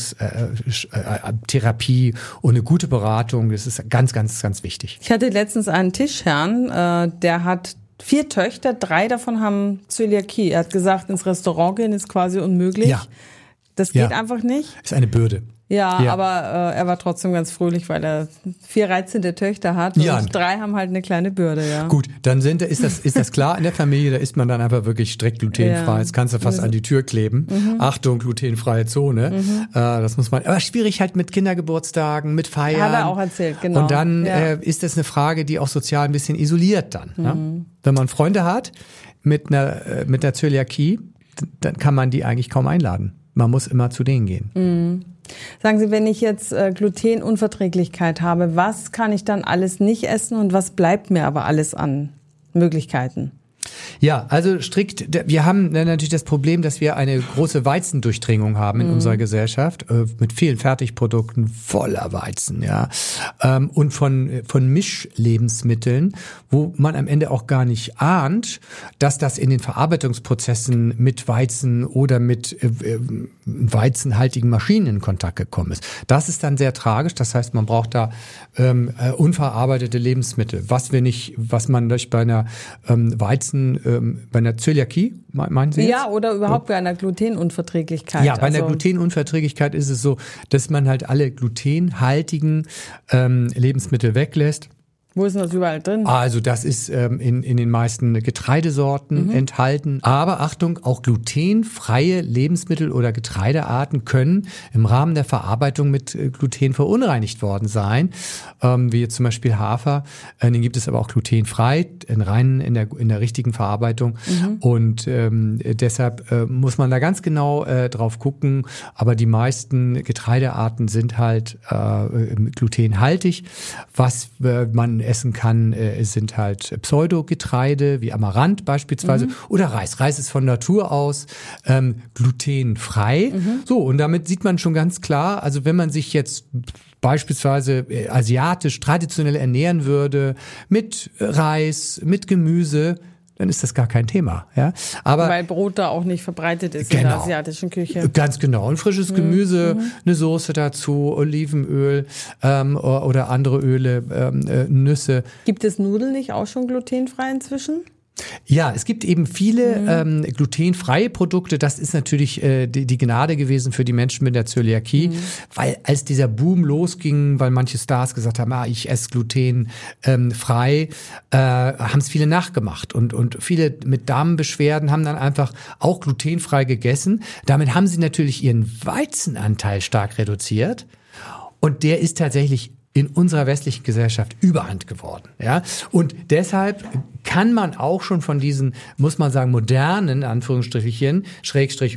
Speaker 1: Ernährungstherapie äh, und eine gute Beratung. Das ist ganz, ganz, ganz wichtig.
Speaker 3: Ich hatte letztens einen Tischherrn, äh, der hat vier Töchter, drei davon haben Zöliakie. Er hat gesagt, ins Restaurant gehen ist quasi unmöglich.
Speaker 1: Ja.
Speaker 3: Das geht
Speaker 1: ja.
Speaker 3: einfach nicht.
Speaker 1: Ist eine Bürde.
Speaker 3: Ja,
Speaker 1: ja,
Speaker 3: aber äh, er war trotzdem ganz fröhlich, weil er vier reizende Töchter hat und
Speaker 1: ja.
Speaker 3: drei haben halt eine kleine Bürde, ja.
Speaker 1: Gut, dann sind, ist das, ist das klar in der Familie, da ist man dann einfach wirklich strikt glutenfrei. Ja. Das kannst du fast an die Tür kleben. Mhm. Achtung, glutenfreie Zone. Mhm. Äh, das muss man, aber schwierig halt mit Kindergeburtstagen, mit Feiern.
Speaker 3: Hat er auch erzählt, genau.
Speaker 1: Und dann
Speaker 3: ja.
Speaker 1: äh, ist das eine Frage, die auch sozial ein bisschen isoliert dann. Mhm. Ne? Wenn man Freunde hat mit einer, äh, mit einer Zöliakie, dann kann man die eigentlich kaum einladen. Man muss immer zu denen gehen.
Speaker 3: Mhm. Sagen Sie, wenn ich jetzt äh, Glutenunverträglichkeit habe, was kann ich dann alles nicht essen und was bleibt mir aber alles an Möglichkeiten?
Speaker 1: Ja, also strikt, wir haben natürlich das Problem, dass wir eine große Weizendurchdringung haben in mhm. unserer Gesellschaft, äh, mit vielen Fertigprodukten voller Weizen, ja, ähm, und von, von Mischlebensmitteln, wo man am Ende auch gar nicht ahnt, dass das in den Verarbeitungsprozessen mit Weizen oder mit äh, weizenhaltigen Maschinen in Kontakt gekommen ist. Das ist dann sehr tragisch, das heißt, man braucht da ähm, äh, unverarbeitete Lebensmittel, was wir nicht, was man durch bei einer ähm, Weizen ähm, bei einer Zöliakie, meinen Sie jetzt?
Speaker 3: Ja, oder überhaupt bei einer Glutenunverträglichkeit.
Speaker 1: Ja, bei einer
Speaker 3: also
Speaker 1: Glutenunverträglichkeit ist es so, dass man halt alle glutenhaltigen ähm, Lebensmittel weglässt.
Speaker 3: Wo ist denn das überall drin?
Speaker 1: Also das ist ähm, in, in den meisten Getreidesorten mhm. enthalten. Aber Achtung, auch glutenfreie Lebensmittel oder Getreidearten können im Rahmen der Verarbeitung mit äh, Gluten verunreinigt worden sein. Ähm, wie jetzt zum Beispiel Hafer, äh, den gibt es aber auch glutenfrei, in reinen, in der, in der richtigen Verarbeitung. Mhm. Und ähm, deshalb äh, muss man da ganz genau äh, drauf gucken. Aber die meisten Getreidearten sind halt äh, glutenhaltig. Was äh, man essen kann, äh, sind halt Pseudogetreide wie Amaranth beispielsweise mhm. oder Reis. Reis ist von Natur aus ähm, glutenfrei. Mhm. So, und damit sieht man schon ganz klar, also wenn man sich jetzt beispielsweise äh, asiatisch traditionell ernähren würde mit Reis, mit Gemüse, dann ist das gar kein Thema. Ja? Aber
Speaker 3: weil Brot da auch nicht verbreitet ist
Speaker 1: genau,
Speaker 3: in der asiatischen Küche.
Speaker 1: Ganz genau. Und frisches Gemüse, mhm. eine Soße dazu, Olivenöl ähm, oder andere Öle, ähm, äh, Nüsse.
Speaker 3: Gibt es Nudeln nicht auch schon glutenfrei inzwischen?
Speaker 1: Ja, es gibt eben viele
Speaker 3: mhm.
Speaker 1: ähm, glutenfreie Produkte. Das ist natürlich äh, die, die Gnade gewesen für die Menschen mit der Zöliakie, mhm. weil als dieser Boom losging, weil manche Stars gesagt haben, ah, ich esse glutenfrei, ähm, frei, äh, haben es viele nachgemacht. Und, und viele mit Darmbeschwerden haben dann einfach auch glutenfrei gegessen. Damit haben sie natürlich ihren Weizenanteil stark reduziert. Und der ist tatsächlich in unserer westlichen Gesellschaft Überhand geworden, ja. Und deshalb kann man auch schon von diesen, muss man sagen, modernen, Anführungsstrichen, Schrägstrich,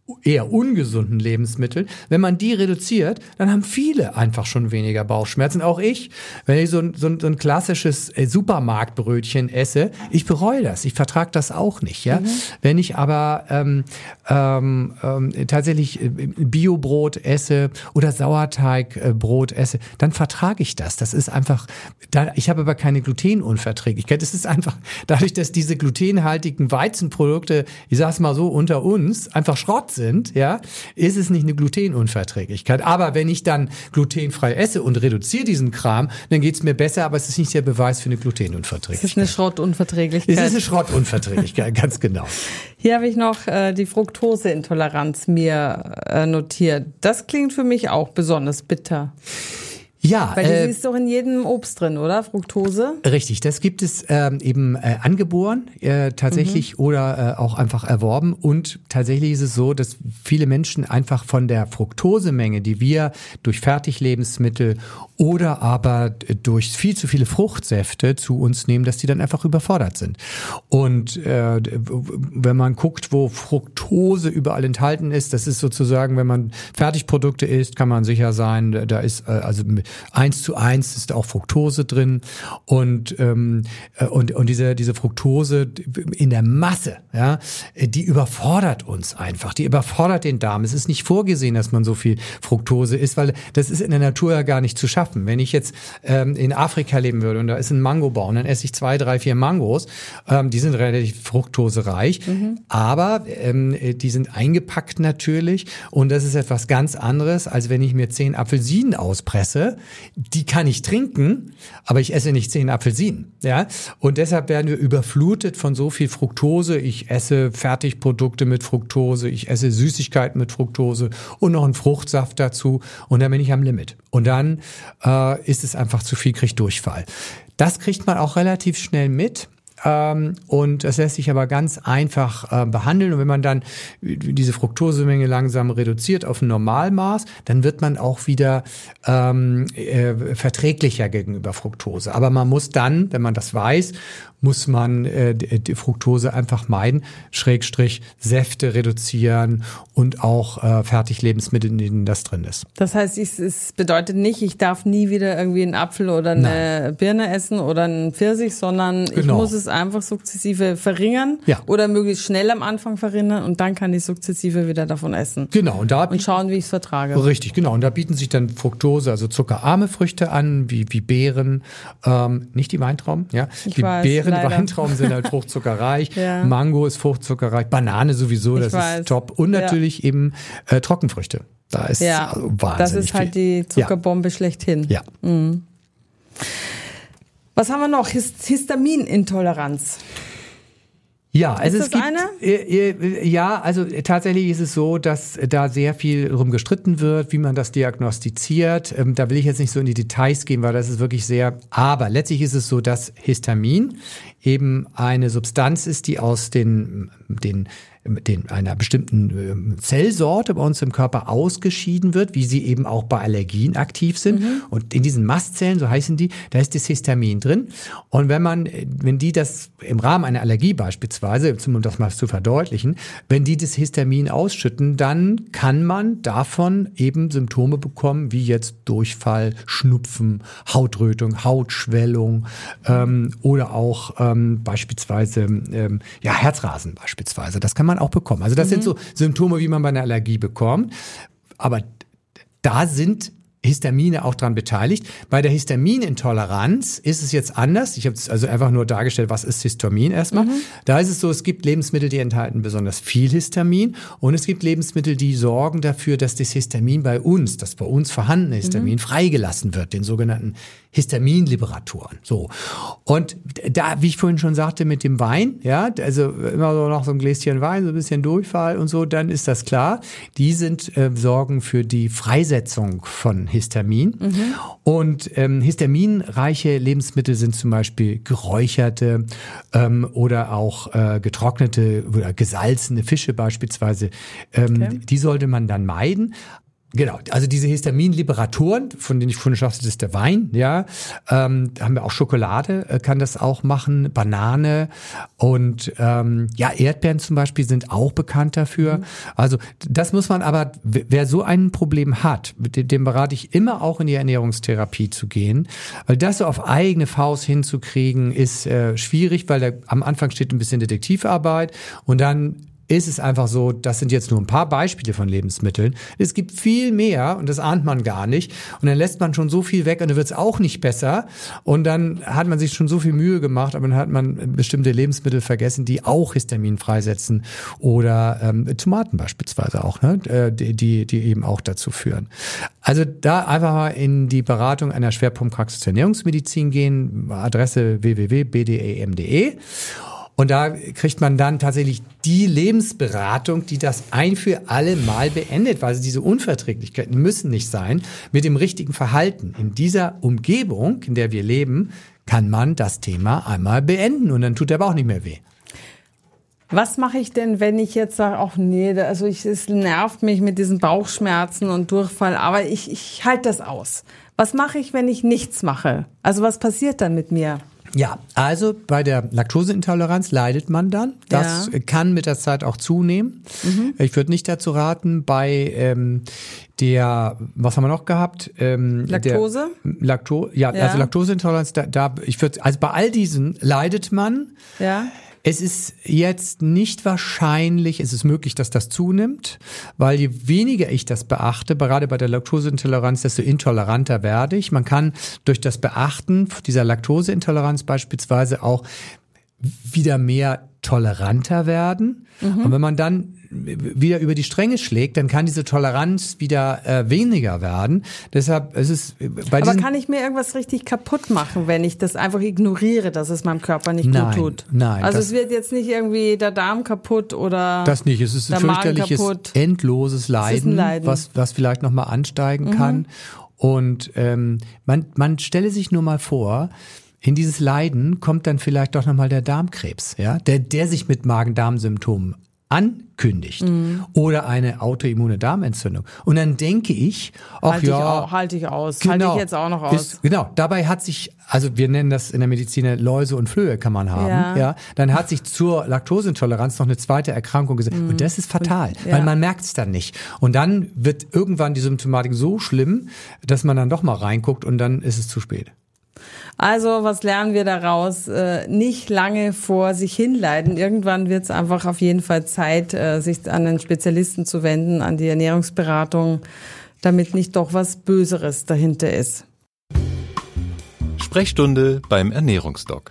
Speaker 1: eher ungesunden Lebensmittel, wenn man die reduziert, dann haben viele einfach schon weniger Bauchschmerzen. Auch ich, wenn ich so ein, so ein, so ein klassisches Supermarktbrötchen esse, ich bereue das, ich vertrage das auch nicht. Ja, mhm. Wenn ich aber ähm, ähm, ähm, tatsächlich Biobrot esse oder Sauerteigbrot esse, dann vertrage ich das. Das ist einfach, da, ich habe aber keine Glutenunverträglichkeit. Es ist einfach dadurch, dass diese glutenhaltigen Weizenprodukte, ich sag's mal so unter uns, einfach Schrott sind, ja, ist es nicht eine Glutenunverträglichkeit. Aber wenn ich dann glutenfrei esse und reduziere diesen Kram, dann geht's mir besser, aber es ist nicht der Beweis für eine Glutenunverträglichkeit.
Speaker 3: Es ist eine Schrottunverträglichkeit.
Speaker 1: Es ist eine Schrottunverträglichkeit, ganz genau.
Speaker 3: Hier habe ich noch äh, die Fructoseintoleranz mir äh, notiert. Das klingt für mich auch besonders bitter.
Speaker 1: Ja,
Speaker 3: weil das
Speaker 1: äh,
Speaker 3: ist doch in jedem Obst drin, oder? Fructose?
Speaker 1: Richtig, das gibt es ähm, eben äh, angeboren äh, tatsächlich mhm. oder äh, auch einfach erworben. Und tatsächlich ist es so, dass viele Menschen einfach von der Fructosemenge, die wir durch Fertiglebensmittel oder aber durch viel zu viele Fruchtsäfte zu uns nehmen, dass die dann einfach überfordert sind. Und äh, wenn man guckt, wo Fructose überall enthalten ist, das ist sozusagen, wenn man Fertigprodukte isst, kann man sicher sein, da ist äh, also eins zu eins ist auch Fructose drin und ähm, und und diese diese Fructose in der Masse, ja, die überfordert uns einfach, die überfordert den Darm. Es ist nicht vorgesehen, dass man so viel Fructose isst, weil das ist in der Natur ja gar nicht zu schaffen. Wenn ich jetzt ähm, in Afrika leben würde und da ist ein Mangobaum, dann esse ich zwei, drei, vier Mangos, ähm, die sind relativ fructosereich, mhm. aber ähm, die sind eingepackt natürlich und das ist etwas ganz anderes, als wenn ich mir zehn Apfelsinen auspresse. Die kann ich trinken, aber ich esse nicht zehn Apfelsinen, ja. Und deshalb werden wir überflutet von so viel Fructose. Ich esse Fertigprodukte mit Fructose, ich esse Süßigkeiten mit Fructose und noch einen Fruchtsaft dazu und dann bin ich am Limit. Und dann äh, ist es einfach zu viel, kriegt Durchfall. Das kriegt man auch relativ schnell mit. Ähm, und das lässt sich aber ganz einfach äh, behandeln. Und wenn man dann diese Fructosemenge langsam reduziert auf ein Normalmaß, dann wird man auch wieder ähm, äh, verträglicher gegenüber Fructose. Aber man muss dann, wenn man das weiß, muss man äh, die Fructose einfach meiden, Schrägstrich Säfte reduzieren und auch äh, Fertiglebensmittel, in denen das drin ist.
Speaker 3: Das heißt, es, es bedeutet nicht, ich darf nie wieder irgendwie einen Apfel oder eine Nein. Birne essen oder einen Pfirsich, sondern genau. ich muss es einfach sukzessive verringern ja. oder möglichst schnell am Anfang verringern und dann kann ich sukzessive wieder davon essen.
Speaker 1: Genau. Und, da
Speaker 3: und schauen, wie ich es vertrage.
Speaker 1: Richtig, genau. Und da bieten sich dann Fructose, also zuckerarme Früchte an, wie, wie Beeren, ähm, nicht die Weintrauben, ja,
Speaker 3: ich
Speaker 1: die
Speaker 3: weiß,
Speaker 1: Beeren,
Speaker 3: leider.
Speaker 1: Weintrauben sind halt fruchtzuckerreich,
Speaker 3: ja.
Speaker 1: Mango ist fruchtzuckerreich, Banane sowieso, das
Speaker 3: ich ist weiß.
Speaker 1: top und natürlich ja. eben äh, Trockenfrüchte. Da ist
Speaker 3: ja,
Speaker 1: also wahnsinnig
Speaker 3: das ist halt
Speaker 1: viel.
Speaker 3: die Zuckerbombe ja. schlechthin.
Speaker 1: Ja.
Speaker 3: Mhm. Was haben wir noch? Hist- Histaminintoleranz.
Speaker 1: Ja, also
Speaker 3: ist
Speaker 1: es
Speaker 3: das
Speaker 1: gibt,
Speaker 3: eine?
Speaker 1: Äh, äh, ja, also tatsächlich ist es so, dass da sehr viel drum gestritten wird, wie man das diagnostiziert. Ähm, da will ich jetzt nicht so in die Details gehen, weil das ist wirklich sehr, aber letztlich ist es so, dass Histamin eben eine Substanz ist, die aus den, den den einer bestimmten Zellsorte bei uns im Körper ausgeschieden wird, wie sie eben auch bei Allergien aktiv sind. Mhm. Und in diesen Mastzellen, so heißen die, da ist das Histamin drin. Und wenn man, wenn die das im Rahmen einer Allergie beispielsweise, um das mal zu verdeutlichen, wenn die das Histamin ausschütten, dann kann man davon eben Symptome bekommen, wie jetzt Durchfall, Schnupfen, Hautrötung, Hautschwellung ähm, oder auch ähm, beispielsweise ähm, ja Herzrasen beispielsweise. Das kann man auch bekommen. Also das mhm. sind so Symptome, wie man bei einer Allergie bekommt. Aber da sind Histamine auch dran beteiligt. Bei der Histaminintoleranz ist es jetzt anders. Ich habe es also einfach nur dargestellt, was ist Histamin erstmal. Mhm. Da ist es so, es gibt Lebensmittel, die enthalten besonders viel Histamin und es gibt Lebensmittel, die sorgen dafür, dass das Histamin bei uns, das bei uns vorhandene Histamin, mhm. freigelassen wird, den sogenannten Histaminliberatoren. So. Und da, wie ich vorhin schon sagte, mit dem Wein, ja, also immer so noch so ein Gläschen Wein, so ein bisschen Durchfall und so, dann ist das klar. Die sind, äh, sorgen für die Freisetzung von Histamin. Mhm. Und ähm, histaminreiche Lebensmittel sind zum Beispiel geräucherte ähm, oder auch äh, getrocknete oder gesalzene Fische beispielsweise. Ähm, okay. Die sollte man dann meiden. Genau, also diese Histaminliberatoren, von denen ich vorhin schon sagte, das ist der Wein, ja, ähm, da haben wir auch Schokolade, äh, kann das auch machen, Banane und ähm, ja, Erdbeeren zum Beispiel sind auch bekannt dafür. Mhm. Also das muss man aber, wer so ein Problem hat, dem, dem berate ich immer auch in die Ernährungstherapie zu gehen, weil das so auf eigene Faust hinzukriegen ist äh, schwierig, weil da am Anfang steht ein bisschen Detektivarbeit und dann ist es einfach so, das sind jetzt nur ein paar Beispiele von Lebensmitteln. Es gibt viel mehr und das ahnt man gar nicht. Und dann lässt man schon so viel weg und dann wird es auch nicht besser. Und dann hat man sich schon so viel Mühe gemacht, aber dann hat man bestimmte Lebensmittel vergessen, die auch Histamin freisetzen oder ähm, Tomaten beispielsweise auch, ne? die, die, die eben auch dazu führen. Also da einfach mal in die Beratung einer Schwerpunktpraxis der Ernährungsmedizin gehen, Adresse w w w punkt b d e m punkt d e. Und da kriegt man dann tatsächlich die Lebensberatung, die das ein für alle Mal beendet, weil diese Unverträglichkeiten müssen nicht sein. Mit dem richtigen Verhalten in dieser Umgebung, in der wir leben, kann man das Thema einmal beenden und dann tut der Bauch nicht mehr weh.
Speaker 3: Was mache ich denn, wenn ich jetzt sage, ach nee, also ich, es nervt mich mit diesen Bauchschmerzen und Durchfall, aber ich, ich halte das aus. Was mache ich, wenn ich nichts mache? Also was passiert dann mit mir?
Speaker 1: Ja, also bei der Laktoseintoleranz leidet man dann. Das ja. kann mit der Zeit auch zunehmen. Mhm. Ich würde nicht dazu raten, bei ähm, der, was haben wir noch gehabt? Ähm,
Speaker 3: Laktose?
Speaker 1: Der, Lakto, ja, ja, also Laktoseintoleranz, da, da ich würde, also bei all diesen leidet man.
Speaker 3: Ja.
Speaker 1: Es ist jetzt nicht wahrscheinlich, es ist möglich, dass das zunimmt, weil je weniger ich das beachte, gerade bei der Laktoseintoleranz, desto intoleranter werde ich. Man kann durch das Beachten dieser Laktoseintoleranz beispielsweise auch wieder mehr toleranter werden. Mhm. Und wenn man dann wieder über die Stränge schlägt, dann kann diese Toleranz wieder äh, weniger werden. Deshalb ist es bei
Speaker 3: Aber kann ich mir irgendwas richtig kaputt machen, wenn ich das einfach ignoriere, dass es meinem Körper nicht
Speaker 1: nein,
Speaker 3: gut tut?
Speaker 1: Nein.
Speaker 3: Also es wird jetzt nicht irgendwie der Darm kaputt oder
Speaker 1: das nicht. Es ist ein fürchterliches, endloses Leiden, ein Leiden, was was vielleicht noch mal ansteigen mhm. kann. Und ähm, man man stelle sich nur mal vor, in dieses Leiden kommt dann vielleicht doch nochmal der Darmkrebs, ja, der, der sich mit Magen-Darm-Symptomen ankündigt mhm. oder eine autoimmune Darmentzündung. Und dann denke ich, ach
Speaker 3: halte
Speaker 1: ja,
Speaker 3: ich auch, halte ich aus,
Speaker 1: genau,
Speaker 3: halte ich jetzt auch noch aus.
Speaker 1: Ist, genau, dabei hat sich, also wir nennen das in der Medizin Läuse und Flöhe kann man haben, ja. ja. Dann hat sich zur Laktoseintoleranz noch eine zweite Erkrankung gesetzt. Mhm. Und das ist fatal, und, ja. weil man merkt es dann nicht. Und dann wird irgendwann die Symptomatik so schlimm, dass man dann doch mal reinguckt und dann ist es zu spät.
Speaker 3: Also, was lernen wir daraus? Äh, nicht lange vor sich hinleiden. Irgendwann wird es einfach auf jeden Fall Zeit, äh, sich an einen Spezialisten zu wenden, an die Ernährungsberatung, damit nicht doch was Böseres dahinter ist.
Speaker 2: Sprechstunde beim Ernährungsdoc.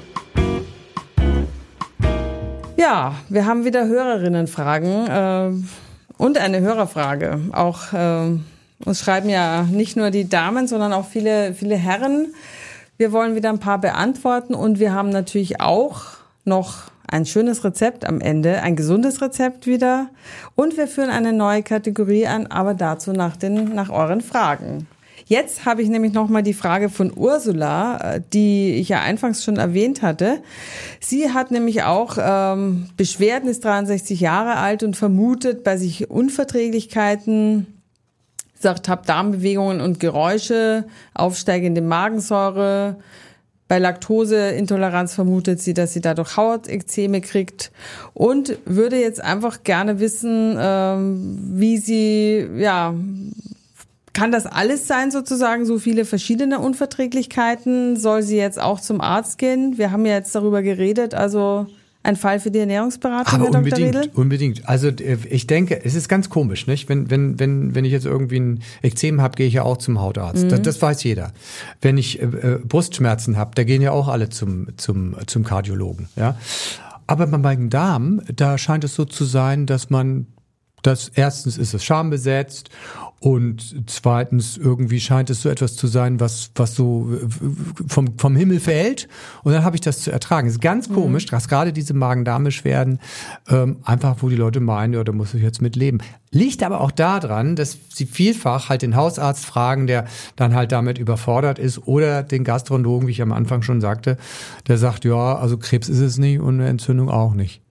Speaker 3: Ja, wir haben wieder Hörerinnenfragen äh, und eine Hörerfrage. Auch äh, uns schreiben ja nicht nur die Damen, sondern auch viele, viele Herren. Wir wollen wieder ein paar beantworten und wir haben natürlich auch noch ein schönes Rezept am Ende, ein gesundes Rezept wieder. Und wir führen eine neue Kategorie an, aber dazu nach den, nach euren Fragen. Jetzt habe ich nämlich nochmal die Frage von Ursula, die ich ja anfangs schon erwähnt hatte. Sie hat nämlich auch ähm, Beschwerden, ist dreiundsechzig Jahre alt und vermutet bei sich Unverträglichkeiten. Sagt, hab Darmbewegungen und Geräusche, aufsteigende Magensäure. Bei Laktoseintoleranz vermutet sie, dass sie dadurch Hautekzeme kriegt und würde jetzt einfach gerne wissen, ähm, wie sie, ja, kann das alles sein sozusagen, so viele verschiedene Unverträglichkeiten? Soll sie jetzt auch zum Arzt gehen? Wir haben ja jetzt darüber geredet, also ein Fall für die Ernährungsberatung,
Speaker 1: aber
Speaker 3: Herr Doktor
Speaker 1: unbedingt,
Speaker 3: Riedl?
Speaker 1: Unbedingt. Also ich denke, es ist ganz komisch, nicht? Wenn wenn wenn wenn ich jetzt irgendwie ein Ekzem habe, gehe ich ja auch zum Hautarzt. Mhm. Das, das weiß jeder. Wenn ich äh, Brustschmerzen habe, da gehen ja auch alle zum zum zum Kardiologen. Ja. Aber bei meinem Darm, da scheint es so zu sein, dass man das erstens ist es schambesetzt und zweitens irgendwie scheint es so etwas zu sein, was was so vom vom Himmel fällt und dann habe ich das zu ertragen. Das ist ganz komisch, mhm. dass gerade diese Magen-Darm-Beschwerden ähm, einfach, wo die Leute meinen, ja, da muss ich jetzt mit leben. Liegt aber auch daran, dass sie vielfach halt den Hausarzt fragen, der dann halt damit überfordert ist oder den Gastroenterologen, wie ich am Anfang schon sagte, der sagt, ja, also Krebs ist es nicht und eine Entzündung auch nicht.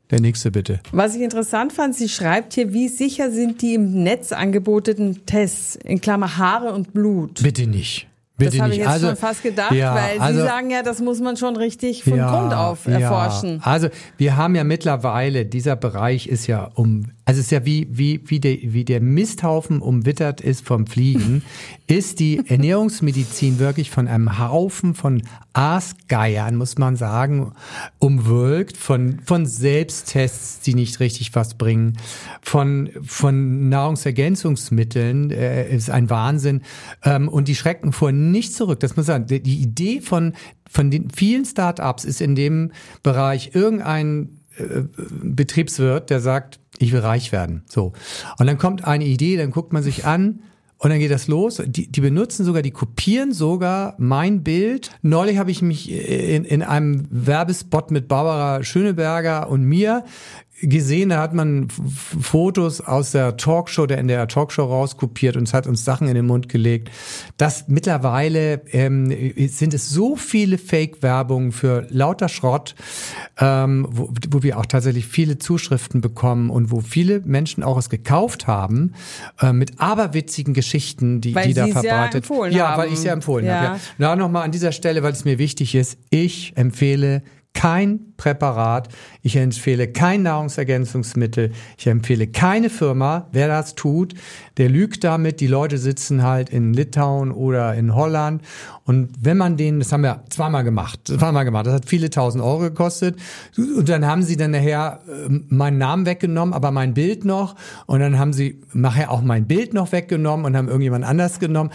Speaker 1: Der nächste bitte.
Speaker 3: Was ich interessant fand, sie schreibt hier, wie sicher sind die im Netz angebotenen Tests, in Klammer Haare und Blut?
Speaker 1: Bitte nicht. Bitte
Speaker 3: das habe ich
Speaker 1: nicht.
Speaker 3: jetzt
Speaker 1: also,
Speaker 3: schon fast gedacht,
Speaker 1: ja,
Speaker 3: weil
Speaker 1: also,
Speaker 3: Sie sagen ja, das muss man schon richtig von
Speaker 1: ja,
Speaker 3: Grund auf erforschen.
Speaker 1: Ja. Also wir haben ja mittlerweile, dieser Bereich ist ja um, also es ist ja wie, wie, wie, der, wie der Misthaufen umwittert ist vom Fliegen, ist die Ernährungsmedizin wirklich von einem Haufen von Aasgeiern, muss man sagen, umwölkt, von, von Selbsttests, die nicht richtig was bringen, von, von Nahrungsergänzungsmitteln, äh, ist ein Wahnsinn, ähm, und die schrecken vor nicht zurück. Das muss man sagen. Die Idee von, von den vielen Start-ups ist in dem Bereich irgendein äh, Betriebswirt, der sagt, ich will reich werden. So. Und dann kommt eine Idee, dann guckt man sich an, und dann geht das los. Die, die benutzen sogar, die kopieren sogar mein Bild. Neulich habe ich mich in, in einem Werbespot mit Barbara Schöneberger und mir gesehen, da hat man F- Fotos aus der Talkshow, der in der Talkshow rauskopiert, und es hat uns Sachen in den Mund gelegt. Das mittlerweile ähm, sind es so viele Fake-Werbungen für lauter Schrott, ähm, wo, wo wir auch tatsächlich viele Zuschriften bekommen und wo viele Menschen auch es gekauft haben, äh, mit aberwitzigen Geschichten, die,
Speaker 3: weil
Speaker 1: die da
Speaker 3: Sie es
Speaker 1: verbreitet.
Speaker 3: Ja, empfohlen
Speaker 1: ja,
Speaker 3: haben.
Speaker 1: weil ich es ja empfohlen
Speaker 3: ja.
Speaker 1: habe. Ja. Na, nochmal an dieser Stelle, weil es mir wichtig ist, ich empfehle kein Präparat, ich empfehle kein Nahrungsergänzungsmittel, ich empfehle keine Firma. Wer das tut, der lügt damit. Die Leute sitzen halt in Litauen oder in Holland, und wenn man denen, das haben wir zweimal gemacht, zweimal gemacht, das hat viele tausend Euro gekostet, und dann haben sie dann nachher äh, meinen Namen weggenommen, aber mein Bild noch, und dann haben sie nachher auch mein Bild noch weggenommen und haben irgendjemand anders genommen.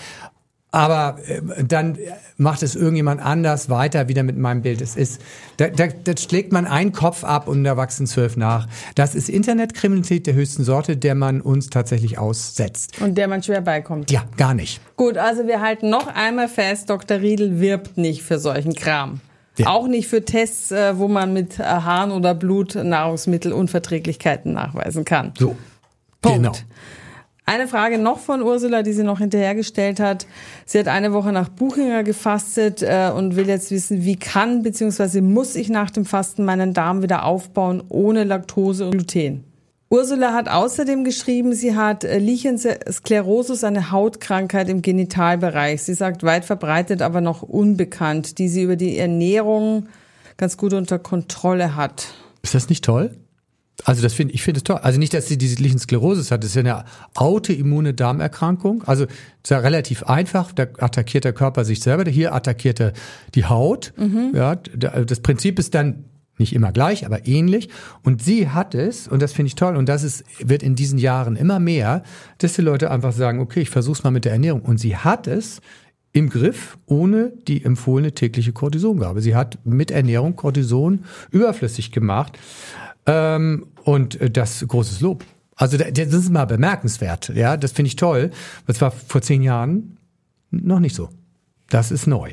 Speaker 1: Aber äh, dann macht es irgendjemand anders weiter wieder mit meinem Bild. Es ist, da, da, da schlägt man einen Kopf ab und da wachsen zwölf nach. Das ist Internetkriminalität der höchsten Sorte, der man uns tatsächlich aussetzt.
Speaker 3: Und der man schwer beikommt.
Speaker 1: Ja, gar nicht.
Speaker 3: Gut, also wir halten noch einmal fest, Doktor Riedl wirbt nicht für solchen Kram.
Speaker 1: Ja.
Speaker 3: Auch nicht für Tests, äh, wo man mit äh, Haaren oder Blut Nahrungsmittelunverträglichkeiten nachweisen kann.
Speaker 1: So,
Speaker 3: Punkt.
Speaker 1: Genau.
Speaker 3: Eine Frage noch von Ursula, die sie noch hinterhergestellt hat. Sie hat eine Woche nach Buchinger gefastet äh, und will jetzt wissen, wie kann bzw. muss ich nach dem Fasten meinen Darm wieder aufbauen ohne Laktose und Gluten. Ursula hat außerdem geschrieben, sie hat äh, Lichensklerosus, eine Hautkrankheit im Genitalbereich. Sie sagt, weit verbreitet, aber noch unbekannt, die sie über die Ernährung ganz gut unter Kontrolle hat.
Speaker 1: Ist das nicht toll? Also das finde ich finde es toll. Also nicht, dass sie diese Lichensklerosis hat, das ist ja eine autoimmune Darmerkrankung. Also es ist ja relativ einfach, da attackiert der Körper sich selber, hier attackiert er die Haut. Mhm. Ja, das Prinzip ist dann nicht immer gleich, aber ähnlich. Und sie hat es, und das finde ich toll, und das ist, wird in diesen Jahren immer mehr, dass die Leute einfach sagen, okay, ich versuch's mal mit der Ernährung. Und sie hat es im Griff, ohne die empfohlene tägliche Cortisongabe. Sie hat mit Ernährung Cortison überflüssig gemacht. Ähm, und das großes Lob. Also das ist mal bemerkenswert. Ja, das finde ich toll. Das war vor zehn Jahren noch nicht so. Das ist neu.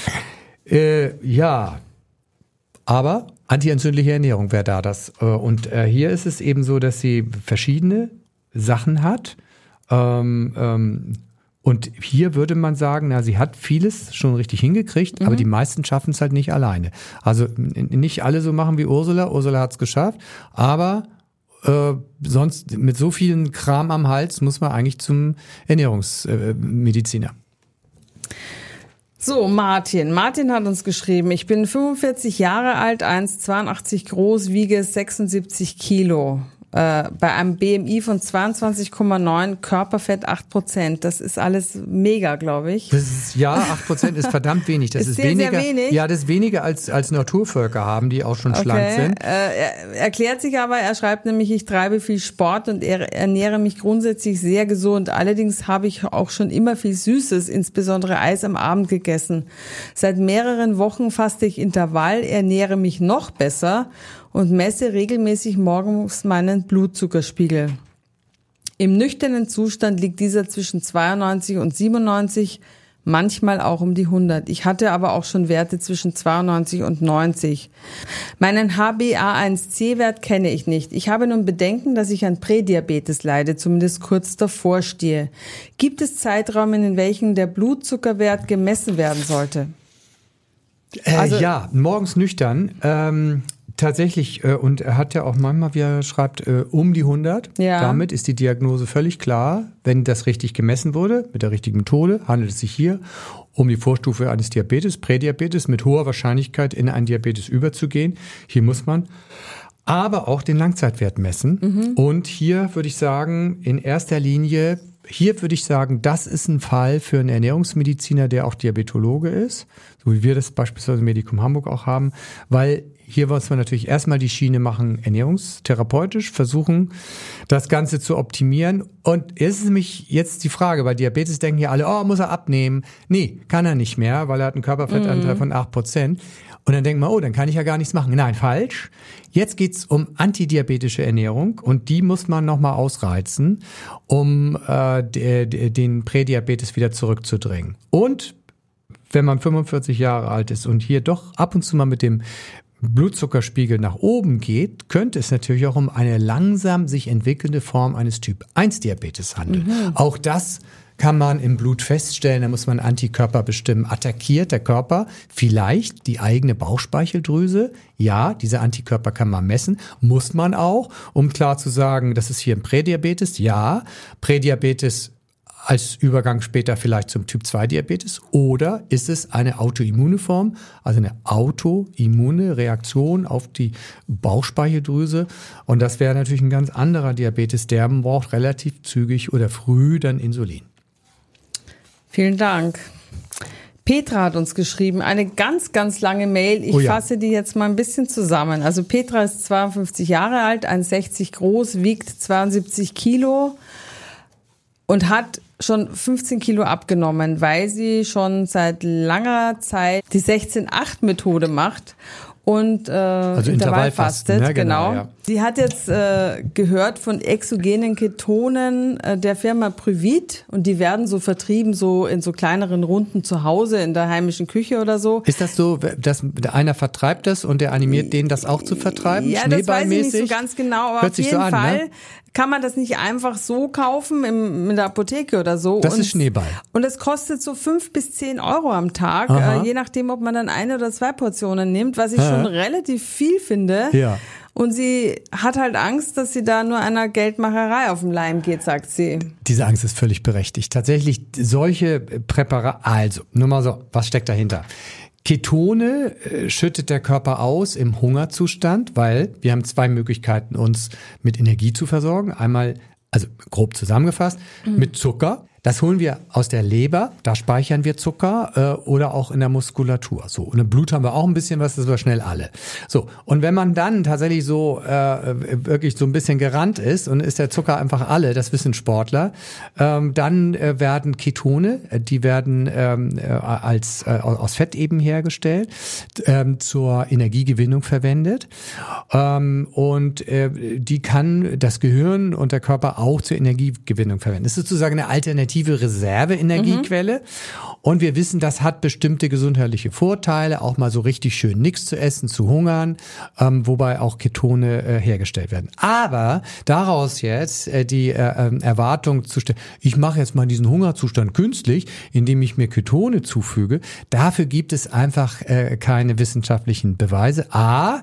Speaker 1: Äh, ja, aber antientzündliche Ernährung wäre da das. Und äh, hier ist es eben so, dass sie verschiedene Sachen hat. Ähm, ähm, Und hier würde man sagen, na, sie hat vieles schon richtig hingekriegt, mhm. aber die meisten schaffen es halt nicht alleine. Also nicht alle so machen wie Ursula. Ursula hat es geschafft, aber äh, sonst mit so vielen Kram am Hals muss man eigentlich zum Ernährungsmediziner. Äh,
Speaker 3: So, Martin. Martin hat uns geschrieben, ich bin fünfundvierzig Jahre alt, eins Komma zweiundachtzig groß, wiege sechsundsiebzig Kilo. Äh, bei einem B M I von zweiundzwanzig Komma neun, Körperfett acht Prozent. Das ist alles mega, glaube ich.
Speaker 1: Das ist, ja, acht Prozent ist verdammt wenig. Das
Speaker 3: ist,
Speaker 1: ist
Speaker 3: sehr,
Speaker 1: weniger,
Speaker 3: sehr wenig.
Speaker 1: Ja, das ist weniger als, als Naturvölker haben, die auch schon
Speaker 3: okay.
Speaker 1: schlank sind.
Speaker 3: Äh, er erklärt sich aber, er schreibt nämlich, ich treibe viel Sport und er ernähre mich grundsätzlich sehr gesund. Allerdings habe ich auch schon immer viel Süßes, insbesondere Eis am Abend gegessen. Seit mehreren Wochen faste ich Intervall, ernähre mich noch besser und messe regelmäßig morgens meinen Blutzuckerspiegel. Im nüchternen Zustand liegt dieser zwischen zweiundneunzig und siebenundneunzig, manchmal auch um die hundert. Ich hatte aber auch schon Werte zwischen zweiundneunzig und neunzig. Meinen H b A eins C Wert kenne ich nicht. Ich habe nun Bedenken, dass ich an Prädiabetes leide, zumindest kurz davor stehe. Gibt es Zeiträume, in welchen der Blutzuckerwert gemessen werden sollte?
Speaker 1: Äh,
Speaker 3: Also,
Speaker 1: ja, morgens nüchtern. Ähm, tatsächlich, äh, und er hat ja auch manchmal, wie er schreibt, äh, um die hundert.
Speaker 3: Ja.
Speaker 1: Damit ist die Diagnose völlig klar. Wenn das richtig gemessen wurde, mit der richtigen Methode, handelt es sich hier um die Vorstufe eines Diabetes, Prädiabetes, mit hoher Wahrscheinlichkeit in einen Diabetes überzugehen. Hier muss man aber auch den Langzeitwert messen. Mhm. Und hier würde ich sagen, in erster Linie, hier würde ich sagen, das ist ein Fall für einen Ernährungsmediziner, der auch Diabetologe ist, so wie wir das beispielsweise im Medikum Hamburg auch haben, weil hier muss man natürlich erstmal die Schiene machen, ernährungstherapeutisch, versuchen, das Ganze zu optimieren. Und es ist nämlich jetzt die Frage, bei Diabetes denken ja alle, oh, muss er abnehmen? Nee, kann er nicht mehr, weil er hat einen Körperfettanteil mm. von acht Prozent. Und dann denkt man, oh, dann kann ich ja gar nichts machen. Nein, falsch. Jetzt geht's um antidiabetische Ernährung und die muss man nochmal ausreizen, um äh, de, de, den Prädiabetes wieder zurückzudrängen. Und wenn man fünfundvierzig Jahre alt ist und hier doch ab und zu mal mit dem Blutzuckerspiegel nach oben geht, könnte es natürlich auch um eine langsam sich entwickelnde Form eines Typ eins Diabetes handeln. Mhm. Auch das kann man im Blut feststellen, da muss man Antikörper bestimmen. Attackiert der Körper vielleicht die eigene Bauchspeicheldrüse? Ja, diese Antikörper kann man messen, muss man auch, um klar zu sagen, das ist hier ein Prädiabetes. Ja, Prädiabetes als Übergang später vielleicht zum Typ zwei Diabetes, oder ist es eine autoimmune Form, also eine autoimmune Reaktion auf die Bauchspeicheldrüse, und das wäre natürlich ein ganz anderer Diabetes, der braucht relativ zügig oder früh dann Insulin.
Speaker 3: Vielen Dank. Petra hat uns geschrieben, eine ganz, ganz lange Mail. Ich oh ja. fasse die jetzt mal ein bisschen zusammen. Also Petra ist zweiundfünfzig Jahre alt, eins Komma sechzig groß, wiegt zweiundsiebzig Kilo und hat schon fünfzehn Kilo abgenommen, weil sie schon seit langer Zeit die sechzehn acht Methode macht und äh, also Intervall fastet. Ne? Genau. genau. Ja. Sie hat jetzt äh, gehört von exogenen Ketonen äh, der Firma Prüvit, und die werden so vertrieben, so in so kleineren Runden zu Hause in der heimischen Küche oder so.
Speaker 1: Ist das so, dass einer vertreibt das und der animiert den, das auch zu vertreiben?
Speaker 3: Ja, das weiß ich nicht so ganz genau, aber
Speaker 1: Hört
Speaker 3: auf
Speaker 1: sich
Speaker 3: jeden
Speaker 1: so an,
Speaker 3: Fall
Speaker 1: ne?
Speaker 3: kann man das nicht einfach so kaufen im, in der Apotheke oder so.
Speaker 1: Das
Speaker 3: und,
Speaker 1: ist Schneeball.
Speaker 3: Und es kostet so fünf bis zehn Euro am Tag, äh, je nachdem, ob man dann eine oder zwei Portionen nimmt, was ich Aha. schon relativ viel finde.
Speaker 1: Ja.
Speaker 3: Und sie hat halt Angst, dass sie da nur einer Geldmacherei auf den Leim geht, sagt sie.
Speaker 1: Diese Angst ist völlig berechtigt. Tatsächlich solche Präparate, also nur mal so, was steckt dahinter? Ketone äh, schüttet der Körper aus im Hungerzustand, weil wir haben zwei Möglichkeiten, uns mit Energie zu versorgen. Einmal, also grob zusammengefasst, mhm. mit Zucker. Das holen wir aus der Leber, da speichern wir Zucker, äh, oder auch in der Muskulatur. So, und im Blut haben wir auch ein bisschen was, das wir schnell alle. So, und wenn man dann tatsächlich so äh, wirklich so ein bisschen gerannt ist und ist der Zucker einfach alle, das wissen Sportler, ähm, dann äh, werden Ketone, die werden ähm, äh, als äh, aus Fett eben hergestellt, ähm, zur Energiegewinnung verwendet, ähm, und äh, die kann das Gehirn und der Körper auch zur Energiegewinnung verwenden. Das ist sozusagen eine Alternative Reserve-Energiequelle. Mhm. Und wir wissen, das hat bestimmte gesundheitliche Vorteile, auch mal so richtig schön nichts zu essen, zu hungern, ähm, wobei auch Ketone äh, hergestellt werden. Aber daraus jetzt äh, die äh, Erwartung zu stellen, ich mache jetzt mal diesen Hungerzustand künstlich, indem ich mir Ketone zufüge, dafür gibt es einfach äh, keine wissenschaftlichen Beweise. A,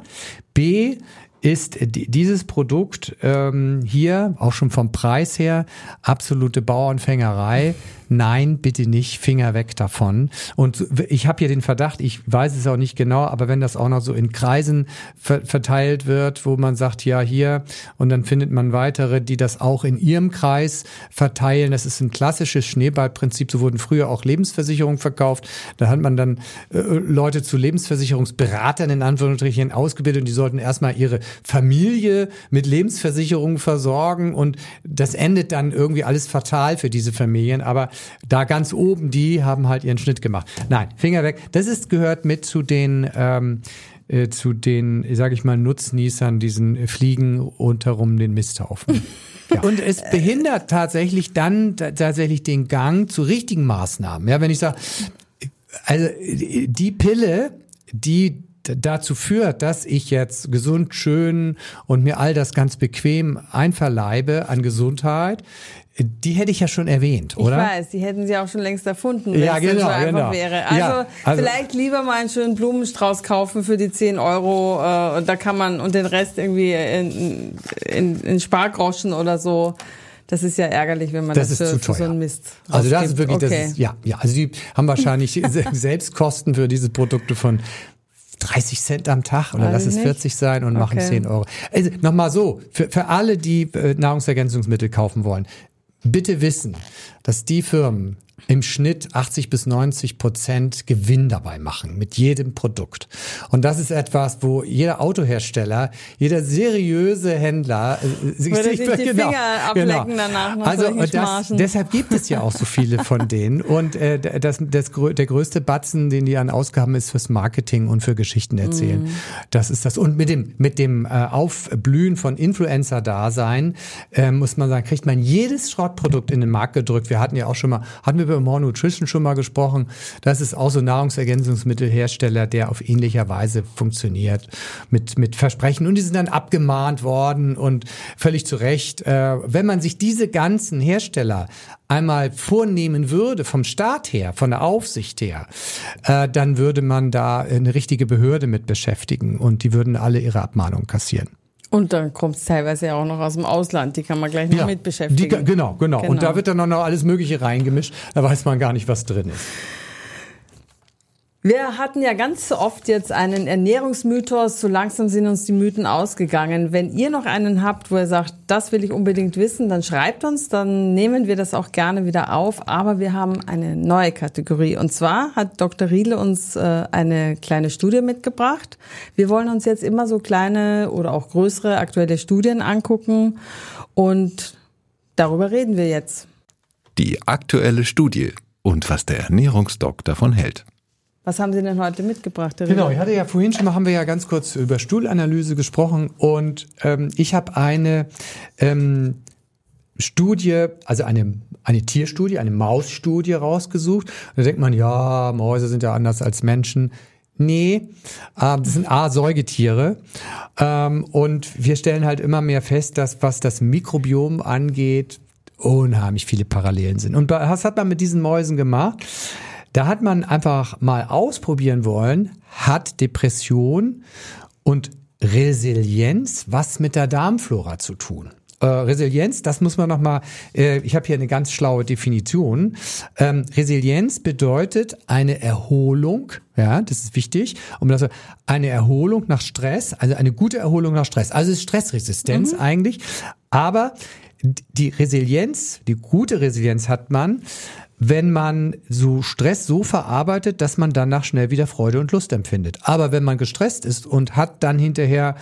Speaker 1: B, ist dieses Produkt ähm, hier, auch schon vom Preis her, absolute Bauernfängerei. Nein, bitte nicht, Finger weg davon. Und ich habe hier den Verdacht, ich weiß es auch nicht genau, aber wenn das auch noch so in Kreisen ver- verteilt wird, wo man sagt, ja hier, und dann findet man weitere, die das auch in ihrem Kreis verteilen. Das ist ein klassisches Schneeballprinzip. So wurden früher auch Lebensversicherungen verkauft. Da hat man dann äh, Leute zu Lebensversicherungsberatern in Anführungsstrichen ausgebildet und die sollten erstmal ihre Familie mit Lebensversicherungen versorgen, und das endet dann irgendwie alles fatal für diese Familien. Aber da ganz oben, die haben halt ihren Schnitt gemacht. Nein, Finger weg. Das ist gehört mit zu den ähm, äh, zu den, sage ich mal, Nutznießern, diesen Fliegen rundherum den Misthaufen. Ja. Und es behindert tatsächlich dann t- tatsächlich den Gang zu richtigen Maßnahmen. Ja, wenn ich sage, also die Pille, die dazu führt, dass ich jetzt gesund, schön und mir all das ganz bequem einverleibe an Gesundheit, die hätte ich ja schon erwähnt, oder?
Speaker 3: Ich weiß, die hätten sie auch schon längst erfunden, wenn
Speaker 1: ja,
Speaker 3: es
Speaker 1: genau,
Speaker 3: so einfach
Speaker 1: genau.
Speaker 3: wäre. Also,
Speaker 1: ja, also
Speaker 3: vielleicht lieber mal einen schönen Blumenstrauß kaufen für die zehn Euro äh, und da kann man und den Rest irgendwie in, in, in Spargroschen oder so. Das ist ja ärgerlich, wenn man das, das für, für so einen Mist ausgibt.
Speaker 1: Also das ist wirklich,
Speaker 3: okay.
Speaker 1: das ist, ja, ja, also die haben wahrscheinlich Selbstkosten für diese Produkte von dreißig Cent am Tag oder lass es vierzig sein und okay. machen zehn Euro. Also nochmal so, für, für alle, die äh, Nahrungsergänzungsmittel kaufen wollen, bitte wissen, dass die Firmen im Schnitt achtzig bis neunzig Prozent Gewinn dabei machen mit jedem Produkt. Und das ist etwas, wo jeder Autohersteller, jeder seriöse Händler äh, sich,
Speaker 3: sich die
Speaker 1: genau,
Speaker 3: Finger ablecken
Speaker 1: genau.
Speaker 3: danach nach
Speaker 1: also
Speaker 3: solchen
Speaker 1: das, deshalb gibt es ja auch so viele von denen. Und äh, das, das, der größte Batzen, den die an Ausgaben ist fürs Marketing und für Geschichten erzählen. Mm. Das ist das. Und mit dem mit dem äh, Aufblühen von Influencer-Dasein äh, muss man sagen, kriegt man jedes Schrottprodukt in den Markt gedrückt. Wir hatten ja auch schon mal, hatten wir über More Nutrition schon mal gesprochen. Das ist auch so ein Nahrungsergänzungsmittelhersteller, der auf ähnlicher Weise funktioniert mit mit Versprechen. Und die sind dann abgemahnt worden und völlig zu Recht. Äh, wenn man sich diese ganzen Hersteller einmal vornehmen würde, vom Staat her, von der Aufsicht her, äh, dann würde man da eine richtige Behörde mit beschäftigen und die würden alle ihre Abmahnungen kassieren.
Speaker 3: Und dann kommt es teilweise ja auch noch aus dem Ausland, die kann man gleich noch
Speaker 1: ja,
Speaker 3: mit beschäftigen.
Speaker 1: Die, genau, genau, genau. Und da wird dann noch alles Mögliche reingemischt, da weiß man gar nicht, was drin ist.
Speaker 3: Wir hatten ja ganz oft jetzt einen Ernährungsmythos, so langsam sind uns die Mythen ausgegangen. Wenn ihr noch einen habt, wo ihr sagt, das will ich unbedingt wissen, dann schreibt uns, dann nehmen wir das auch gerne wieder auf. Aber wir haben eine neue Kategorie und zwar hat Doktor Riedle uns äh, eine kleine Studie mitgebracht. Wir wollen uns jetzt immer so kleine oder auch größere aktuelle Studien angucken und darüber reden wir jetzt.
Speaker 2: Die aktuelle Studie und was der Ernährungsdoc davon hält.
Speaker 3: Was haben Sie denn heute mitgebracht, Herr
Speaker 1: Genau, ich hatte ja vorhin schon mal, haben wir ja ganz kurz über Stuhlanalyse gesprochen und ähm, ich habe eine ähm, Studie, also eine, eine Tierstudie, eine Mausstudie rausgesucht. Und da denkt man, ja, Mäuse sind ja anders als Menschen. Nee, äh, das sind A, Säugetiere ähm, und wir stellen halt immer mehr fest, dass was das Mikrobiom angeht, unheimlich viele Parallelen sind. Und was hat man mit diesen Mäusen gemacht? Da hat man einfach mal ausprobieren wollen, hat Depression und Resilienz was mit der Darmflora zu tun? Äh, Resilienz, das muss man nochmal, äh, ich habe hier eine ganz schlaue Definition. Ähm, Resilienz bedeutet eine Erholung, ja, das ist wichtig, um das, eine Erholung nach Stress, also eine gute Erholung nach Stress. Also ist Stressresistenz mhm. eigentlich, aber die Resilienz, die gute Resilienz hat man, wenn man so Stress so verarbeitet, dass man danach schnell wieder Freude und Lust empfindet. Aber wenn man gestresst ist und hat dann hinterher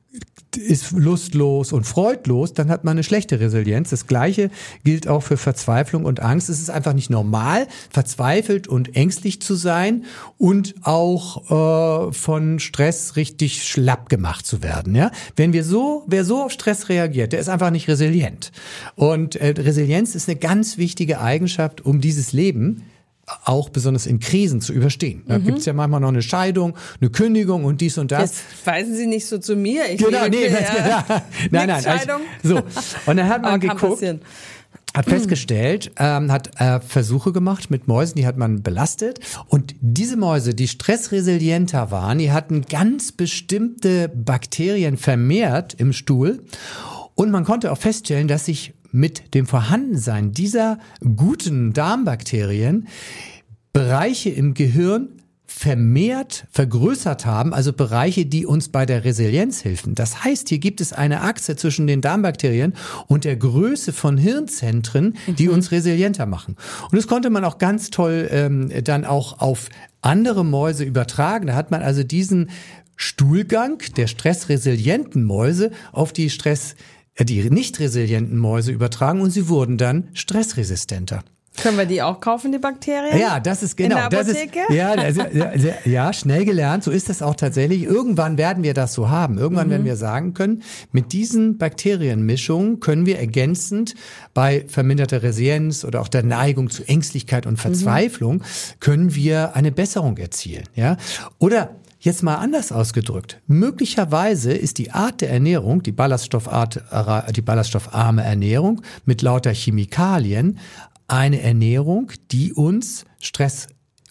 Speaker 1: ist lustlos und freudlos, dann hat man eine schlechte Resilienz. Das Gleiche gilt auch für Verzweiflung und Angst. Es ist einfach nicht normal, verzweifelt und ängstlich zu sein und auch äh, von Stress richtig schlapp gemacht zu werden. Ja, wenn wir so, wer so auf Stress reagiert, der ist einfach nicht resilient. Und äh, Resilienz ist eine ganz wichtige Eigenschaft, um dieses Leben auch besonders in Krisen zu überstehen. Da mhm. gibt's ja manchmal noch eine Scheidung, eine Kündigung und dies und das.
Speaker 3: Jetzt weisen Sie nicht so zu mir. Ich
Speaker 1: genau, nee,
Speaker 3: hier,
Speaker 1: ja. nein, nein.
Speaker 3: Scheidung.
Speaker 1: Also, so. Und dann hat man geguckt,
Speaker 3: passieren.
Speaker 1: hat festgestellt, ähm, hat äh, Versuche gemacht mit Mäusen, die hat man belastet. Und diese Mäuse, die stressresilienter waren, die hatten ganz bestimmte Bakterien vermehrt im Stuhl. Und man konnte auch feststellen, dass sich mit dem Vorhandensein dieser guten Darmbakterien Bereiche im Gehirn vermehrt vergrößert haben, also Bereiche, die uns bei der Resilienz helfen. Das heißt, hier gibt es eine Achse zwischen den Darmbakterien und der Größe von Hirnzentren, die mhm. uns resilienter machen. Und das konnte man auch ganz toll ähm, dann auch auf andere Mäuse übertragen. Da hat man also diesen Stuhlgang der stressresilienten Mäuse auf die Stress die nicht resilienten Mäuse übertragen und sie wurden dann stressresistenter.
Speaker 3: Können wir die auch kaufen, die Bakterien?
Speaker 1: Ja, das ist genau.
Speaker 3: In der Apotheke?
Speaker 1: Das ist, ja, das ist, ja, schnell gelernt. So ist es auch tatsächlich. Irgendwann werden wir das so haben. Irgendwann mhm. werden wir sagen können, mit diesen Bakterienmischungen können wir ergänzend bei verminderter Resilienz oder auch der Neigung zu Ängstlichkeit und Verzweiflung mhm. können wir eine Besserung erzielen. Ja, oder jetzt mal anders ausgedrückt. Möglicherweise ist die Art der Ernährung, die Ballaststoffart, die ballaststoffarme Ernährung mit lauter Chemikalien, eine Ernährung, die uns Stress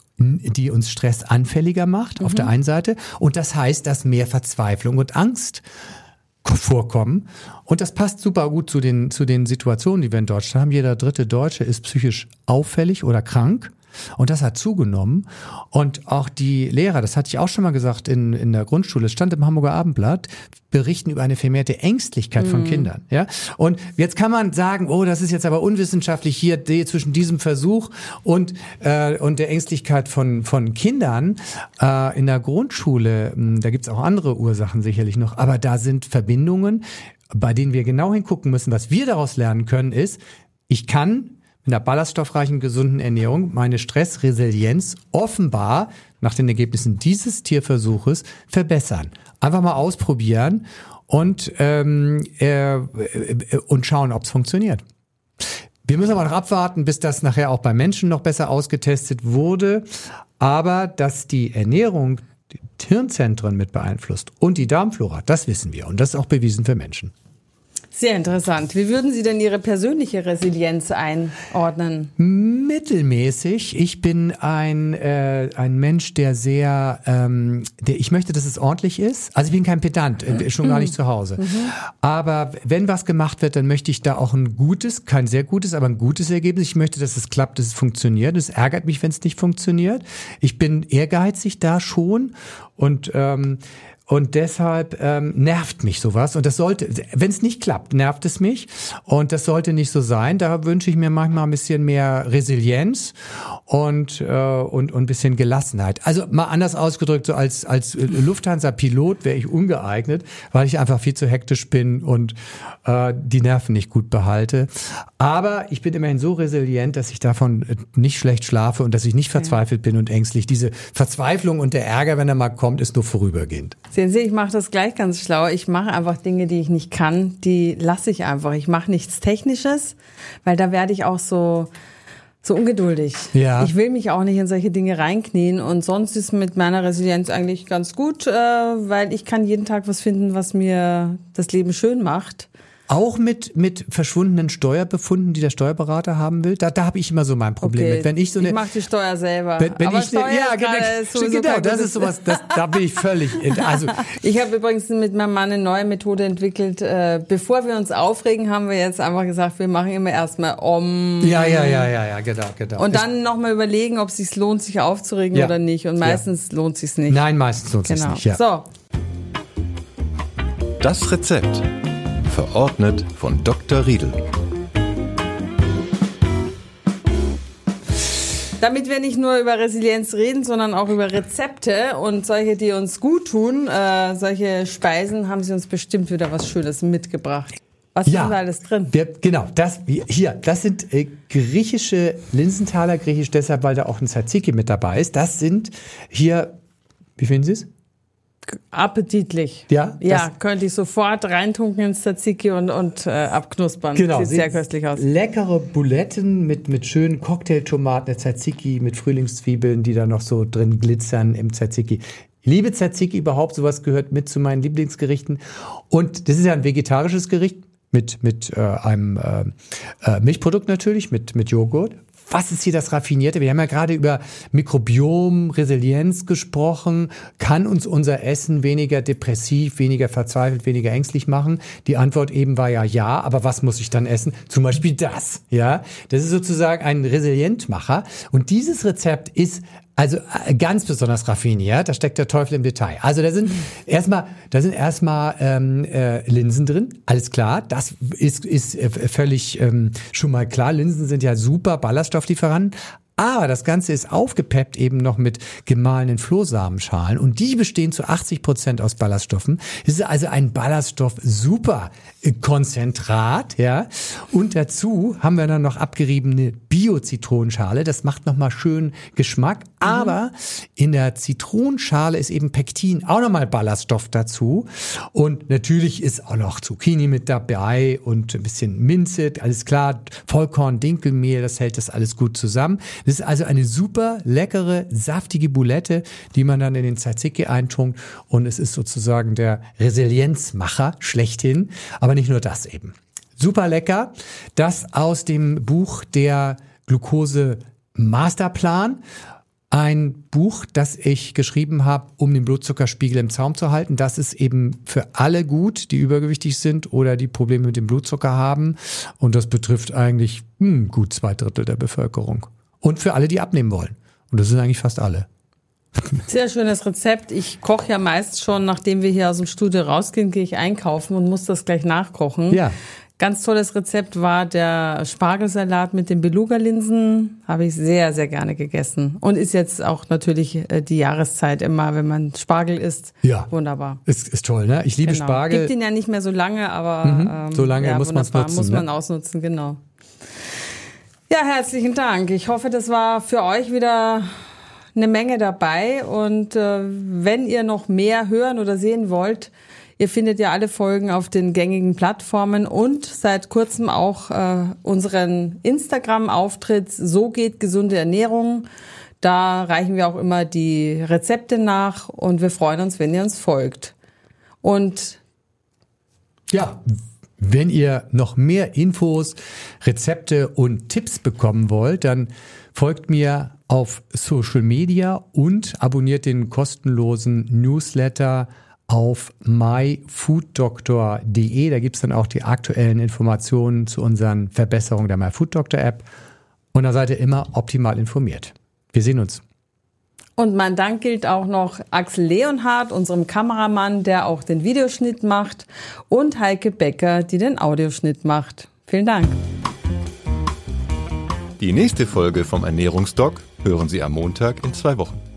Speaker 1: die uns stressanfälliger macht, mhm. auf der einen Seite. Und das heißt, dass mehr Verzweiflung und Angst vorkommen. Und das passt super gut zu den, zu den Situationen, die wir in Deutschland haben. Jeder dritte Deutsche ist psychisch auffällig oder krank. Und das hat zugenommen. Und auch die Lehrer, das hatte ich auch schon mal gesagt in, in der Grundschule, es stand im Hamburger Abendblatt, berichten über eine vermehrte Ängstlichkeit mm. von Kindern. Ja? Und jetzt kann man sagen, oh, das ist jetzt aber unwissenschaftlich hier zwischen diesem Versuch und, äh, und der Ängstlichkeit von, von Kindern äh, in der Grundschule. Da gibt's auch andere Ursachen sicherlich noch, aber da sind Verbindungen, bei denen wir genau hingucken müssen. Was wir daraus lernen können, ist, ich kann in der ballaststoffreichen, gesunden Ernährung meine Stressresilienz offenbar nach den Ergebnissen dieses Tierversuches verbessern. Einfach mal ausprobieren und, ähm, äh, und schauen, ob es funktioniert. Wir müssen aber noch abwarten, bis das nachher auch bei Menschen noch besser ausgetestet wurde. Aber dass die Ernährung die Hirnzentren mit beeinflusst und die Darmflora, das wissen wir. Und das ist auch bewiesen für Menschen.
Speaker 3: Sehr interessant. Wie würden Sie denn Ihre persönliche Resilienz einordnen?
Speaker 1: Mittelmäßig. Ich bin ein äh, ein Mensch, der sehr, ähm, der ich möchte, dass es ordentlich ist. Also ich bin kein Pedant, äh, schon gar nicht zu Hause. Mhm. Aber wenn was gemacht wird, dann möchte ich da auch ein gutes, kein sehr gutes, aber ein gutes Ergebnis. Ich möchte, dass es klappt, dass es funktioniert. Es ärgert mich, wenn es nicht funktioniert. Ich bin ehrgeizig da schon und ähm, Und deshalb ähm, nervt mich sowas. Und das sollte, wenn es nicht klappt, nervt es mich. Und das sollte nicht so sein. Da wünsche ich mir manchmal ein bisschen mehr Resilienz und äh, und und ein bisschen Gelassenheit. Also mal anders ausgedrückt, so als als Lufthansa-Pilot wäre ich ungeeignet, weil ich einfach viel zu hektisch bin und äh, die Nerven nicht gut behalte. Aber ich bin immerhin so resilient, dass ich davon nicht schlecht schlafe und dass ich nicht verzweifelt bin und ängstlich. Diese Verzweiflung und der Ärger, wenn er mal kommt, ist nur vorübergehend.
Speaker 3: Sehen Sie, ich mache das gleich ganz schlau. Ich mache einfach Dinge, die ich nicht kann, die lasse ich einfach. Ich mache nichts Technisches, weil da werde ich auch so so ungeduldig.
Speaker 1: Ja.
Speaker 3: Ich will mich auch nicht in solche Dinge reinknien und sonst ist mit meiner Resilienz eigentlich ganz gut, äh, weil ich kann jeden Tag was finden, was mir das Leben schön macht.
Speaker 1: Auch mit mit verschwundenen Steuerbefunden, die der Steuerberater haben will. Da da habe ich immer so mein Problem
Speaker 3: okay.
Speaker 1: mit. Wenn ich so eine,
Speaker 3: ich mache die Steuer selber.
Speaker 1: Wenn, wenn
Speaker 3: aber
Speaker 1: ich
Speaker 3: Steuer
Speaker 1: ne, ja,
Speaker 3: ist
Speaker 1: genau, genau das ist sowas. Das, da bin ich völlig. Also
Speaker 3: ich habe übrigens mit meinem Mann eine neue Methode entwickelt. Äh, bevor wir uns aufregen, haben wir jetzt einfach gesagt, wir machen immer erstmal Om.
Speaker 1: Ja, ja, ja, ja, ja, genau, genau.
Speaker 3: Und dann nochmal überlegen, ob es sich lohnt, sich aufzuregen ja. oder nicht. Und meistens ja. lohnt es sich nicht.
Speaker 1: Nein, meistens lohnt es
Speaker 3: genau.
Speaker 1: sich nicht. Ja.
Speaker 3: So.
Speaker 2: Das Rezept. Verordnet von Doktor Riedel.
Speaker 3: Damit wir nicht nur über Resilienz reden, sondern auch über Rezepte und solche, die uns gut tun, äh, solche Speisen, haben Sie uns bestimmt wieder was Schönes mitgebracht. Was
Speaker 1: ja,
Speaker 3: ist da alles drin?
Speaker 1: Wir, genau, das hier, das sind äh, griechische Linsenthaler, griechisch deshalb, weil da auch ein Tzatziki mit dabei ist. Das sind hier, wie finden Sie es?
Speaker 3: Appetitlich.
Speaker 1: Ja,
Speaker 3: ja, könnte ich sofort reintunken ins Tzatziki und, und äh, abknuspern.
Speaker 1: Genau,
Speaker 3: sieht sehr köstlich aus.
Speaker 1: Leckere Buletten mit, mit schönen Cocktailtomaten, der Tzatziki mit Frühlingszwiebeln, die da noch so drin glitzern im Tzatziki. Ich liebe Tzatziki überhaupt, sowas gehört mit zu meinen Lieblingsgerichten. Und das ist ja ein vegetarisches Gericht mit, mit äh, einem äh, Milchprodukt natürlich, mit, mit Joghurt. Was ist hier das Raffinierte? Wir haben ja gerade über Mikrobiom, Resilienz gesprochen. Kann uns unser Essen weniger depressiv, weniger verzweifelt, weniger ängstlich machen? Die Antwort eben war ja ja, aber was muss ich dann essen? Zum Beispiel das, ja. Das ist sozusagen ein Resilientmacher. Und dieses Rezept ist also ganz besonders raffiniert, da steckt der Teufel im Detail. Also da sind erstmal, da sind erstmal ähm, äh, Linsen drin, alles klar. Das ist ist äh, völlig ähm, schon mal klar. Linsen sind ja super Ballaststofflieferanten. Aber das Ganze ist aufgepeppt eben noch mit gemahlenen Flohsamenschalen und die bestehen zu achtzig Prozent aus Ballaststoffen. Es ist also ein Ballaststoff-Super-Konzentrat, ja. Und dazu haben wir dann noch abgeriebene Bio-Zitronenschale. Das macht nochmal schön Geschmack. Mhm. Aber in der Zitronenschale ist eben Pektin, auch nochmal Ballaststoff dazu. Und natürlich ist auch noch Zucchini mit dabei und ein bisschen Minze, alles klar. Vollkorn, Dinkelmehl, das hält das alles gut zusammen. Das ist also eine super leckere, saftige Boulette, die man dann in den Tzatziki eintunkt und es ist sozusagen der Resilienzmacher schlechthin. Aber nicht nur das eben. Super lecker. Das aus dem Buch der Glucose Masterplan. Ein Buch, das ich geschrieben habe, um den Blutzuckerspiegel im Zaum zu halten. Das ist eben für alle gut, die übergewichtig sind oder die Probleme mit dem Blutzucker haben. Und das betrifft eigentlich hm, gut zwei Drittel der Bevölkerung. Und für alle, die abnehmen wollen. Und das sind eigentlich fast alle.
Speaker 3: Sehr schönes Rezept. Ich koche ja meist schon, nachdem wir hier aus dem Studio rausgehen, gehe ich einkaufen und muss das gleich nachkochen.
Speaker 1: Ja.
Speaker 3: Ganz tolles Rezept war der Spargelsalat mit den Beluga-Linsen. Habe ich sehr, sehr gerne gegessen. Und ist jetzt auch natürlich die Jahreszeit immer, wenn man Spargel isst.
Speaker 1: Ja.
Speaker 3: Wunderbar.
Speaker 1: Ist, ist toll, ne? Ich liebe
Speaker 3: genau.
Speaker 1: Spargel.
Speaker 3: Gibt ihn ja nicht mehr so lange, aber
Speaker 1: mhm.
Speaker 3: ähm,
Speaker 1: so lange
Speaker 3: ja,
Speaker 1: muss man es nutzen.
Speaker 3: Muss man
Speaker 1: ne?
Speaker 3: ausnutzen, genau. Ja, herzlichen Dank. Ich hoffe, das war für euch wieder eine Menge dabei. Und äh, wenn ihr noch mehr hören oder sehen wollt, ihr findet ja alle Folgen auf den gängigen Plattformen und seit kurzem auch äh, unseren Instagram-Auftritt So geht gesunde Ernährung. Da reichen wir auch immer die Rezepte nach und wir freuen uns, wenn ihr uns folgt. Und
Speaker 1: ja, wenn ihr noch mehr Infos, Rezepte und Tipps bekommen wollt, dann folgt mir auf Social Media und abonniert den kostenlosen Newsletter auf my food doctor punkt de. Da gibt's dann auch die aktuellen Informationen zu unseren Verbesserungen der MyFoodDoctor-App. Und da seid ihr immer optimal informiert. Wir sehen uns.
Speaker 3: Und mein Dank gilt auch noch Axel Leonhardt, unserem Kameramann, der auch den Videoschnitt macht, und Heike Becker, die den Audioschnitt macht. Vielen Dank.
Speaker 2: Die nächste Folge vom Ernährungsdoc hören Sie am Montag in zwei Wochen.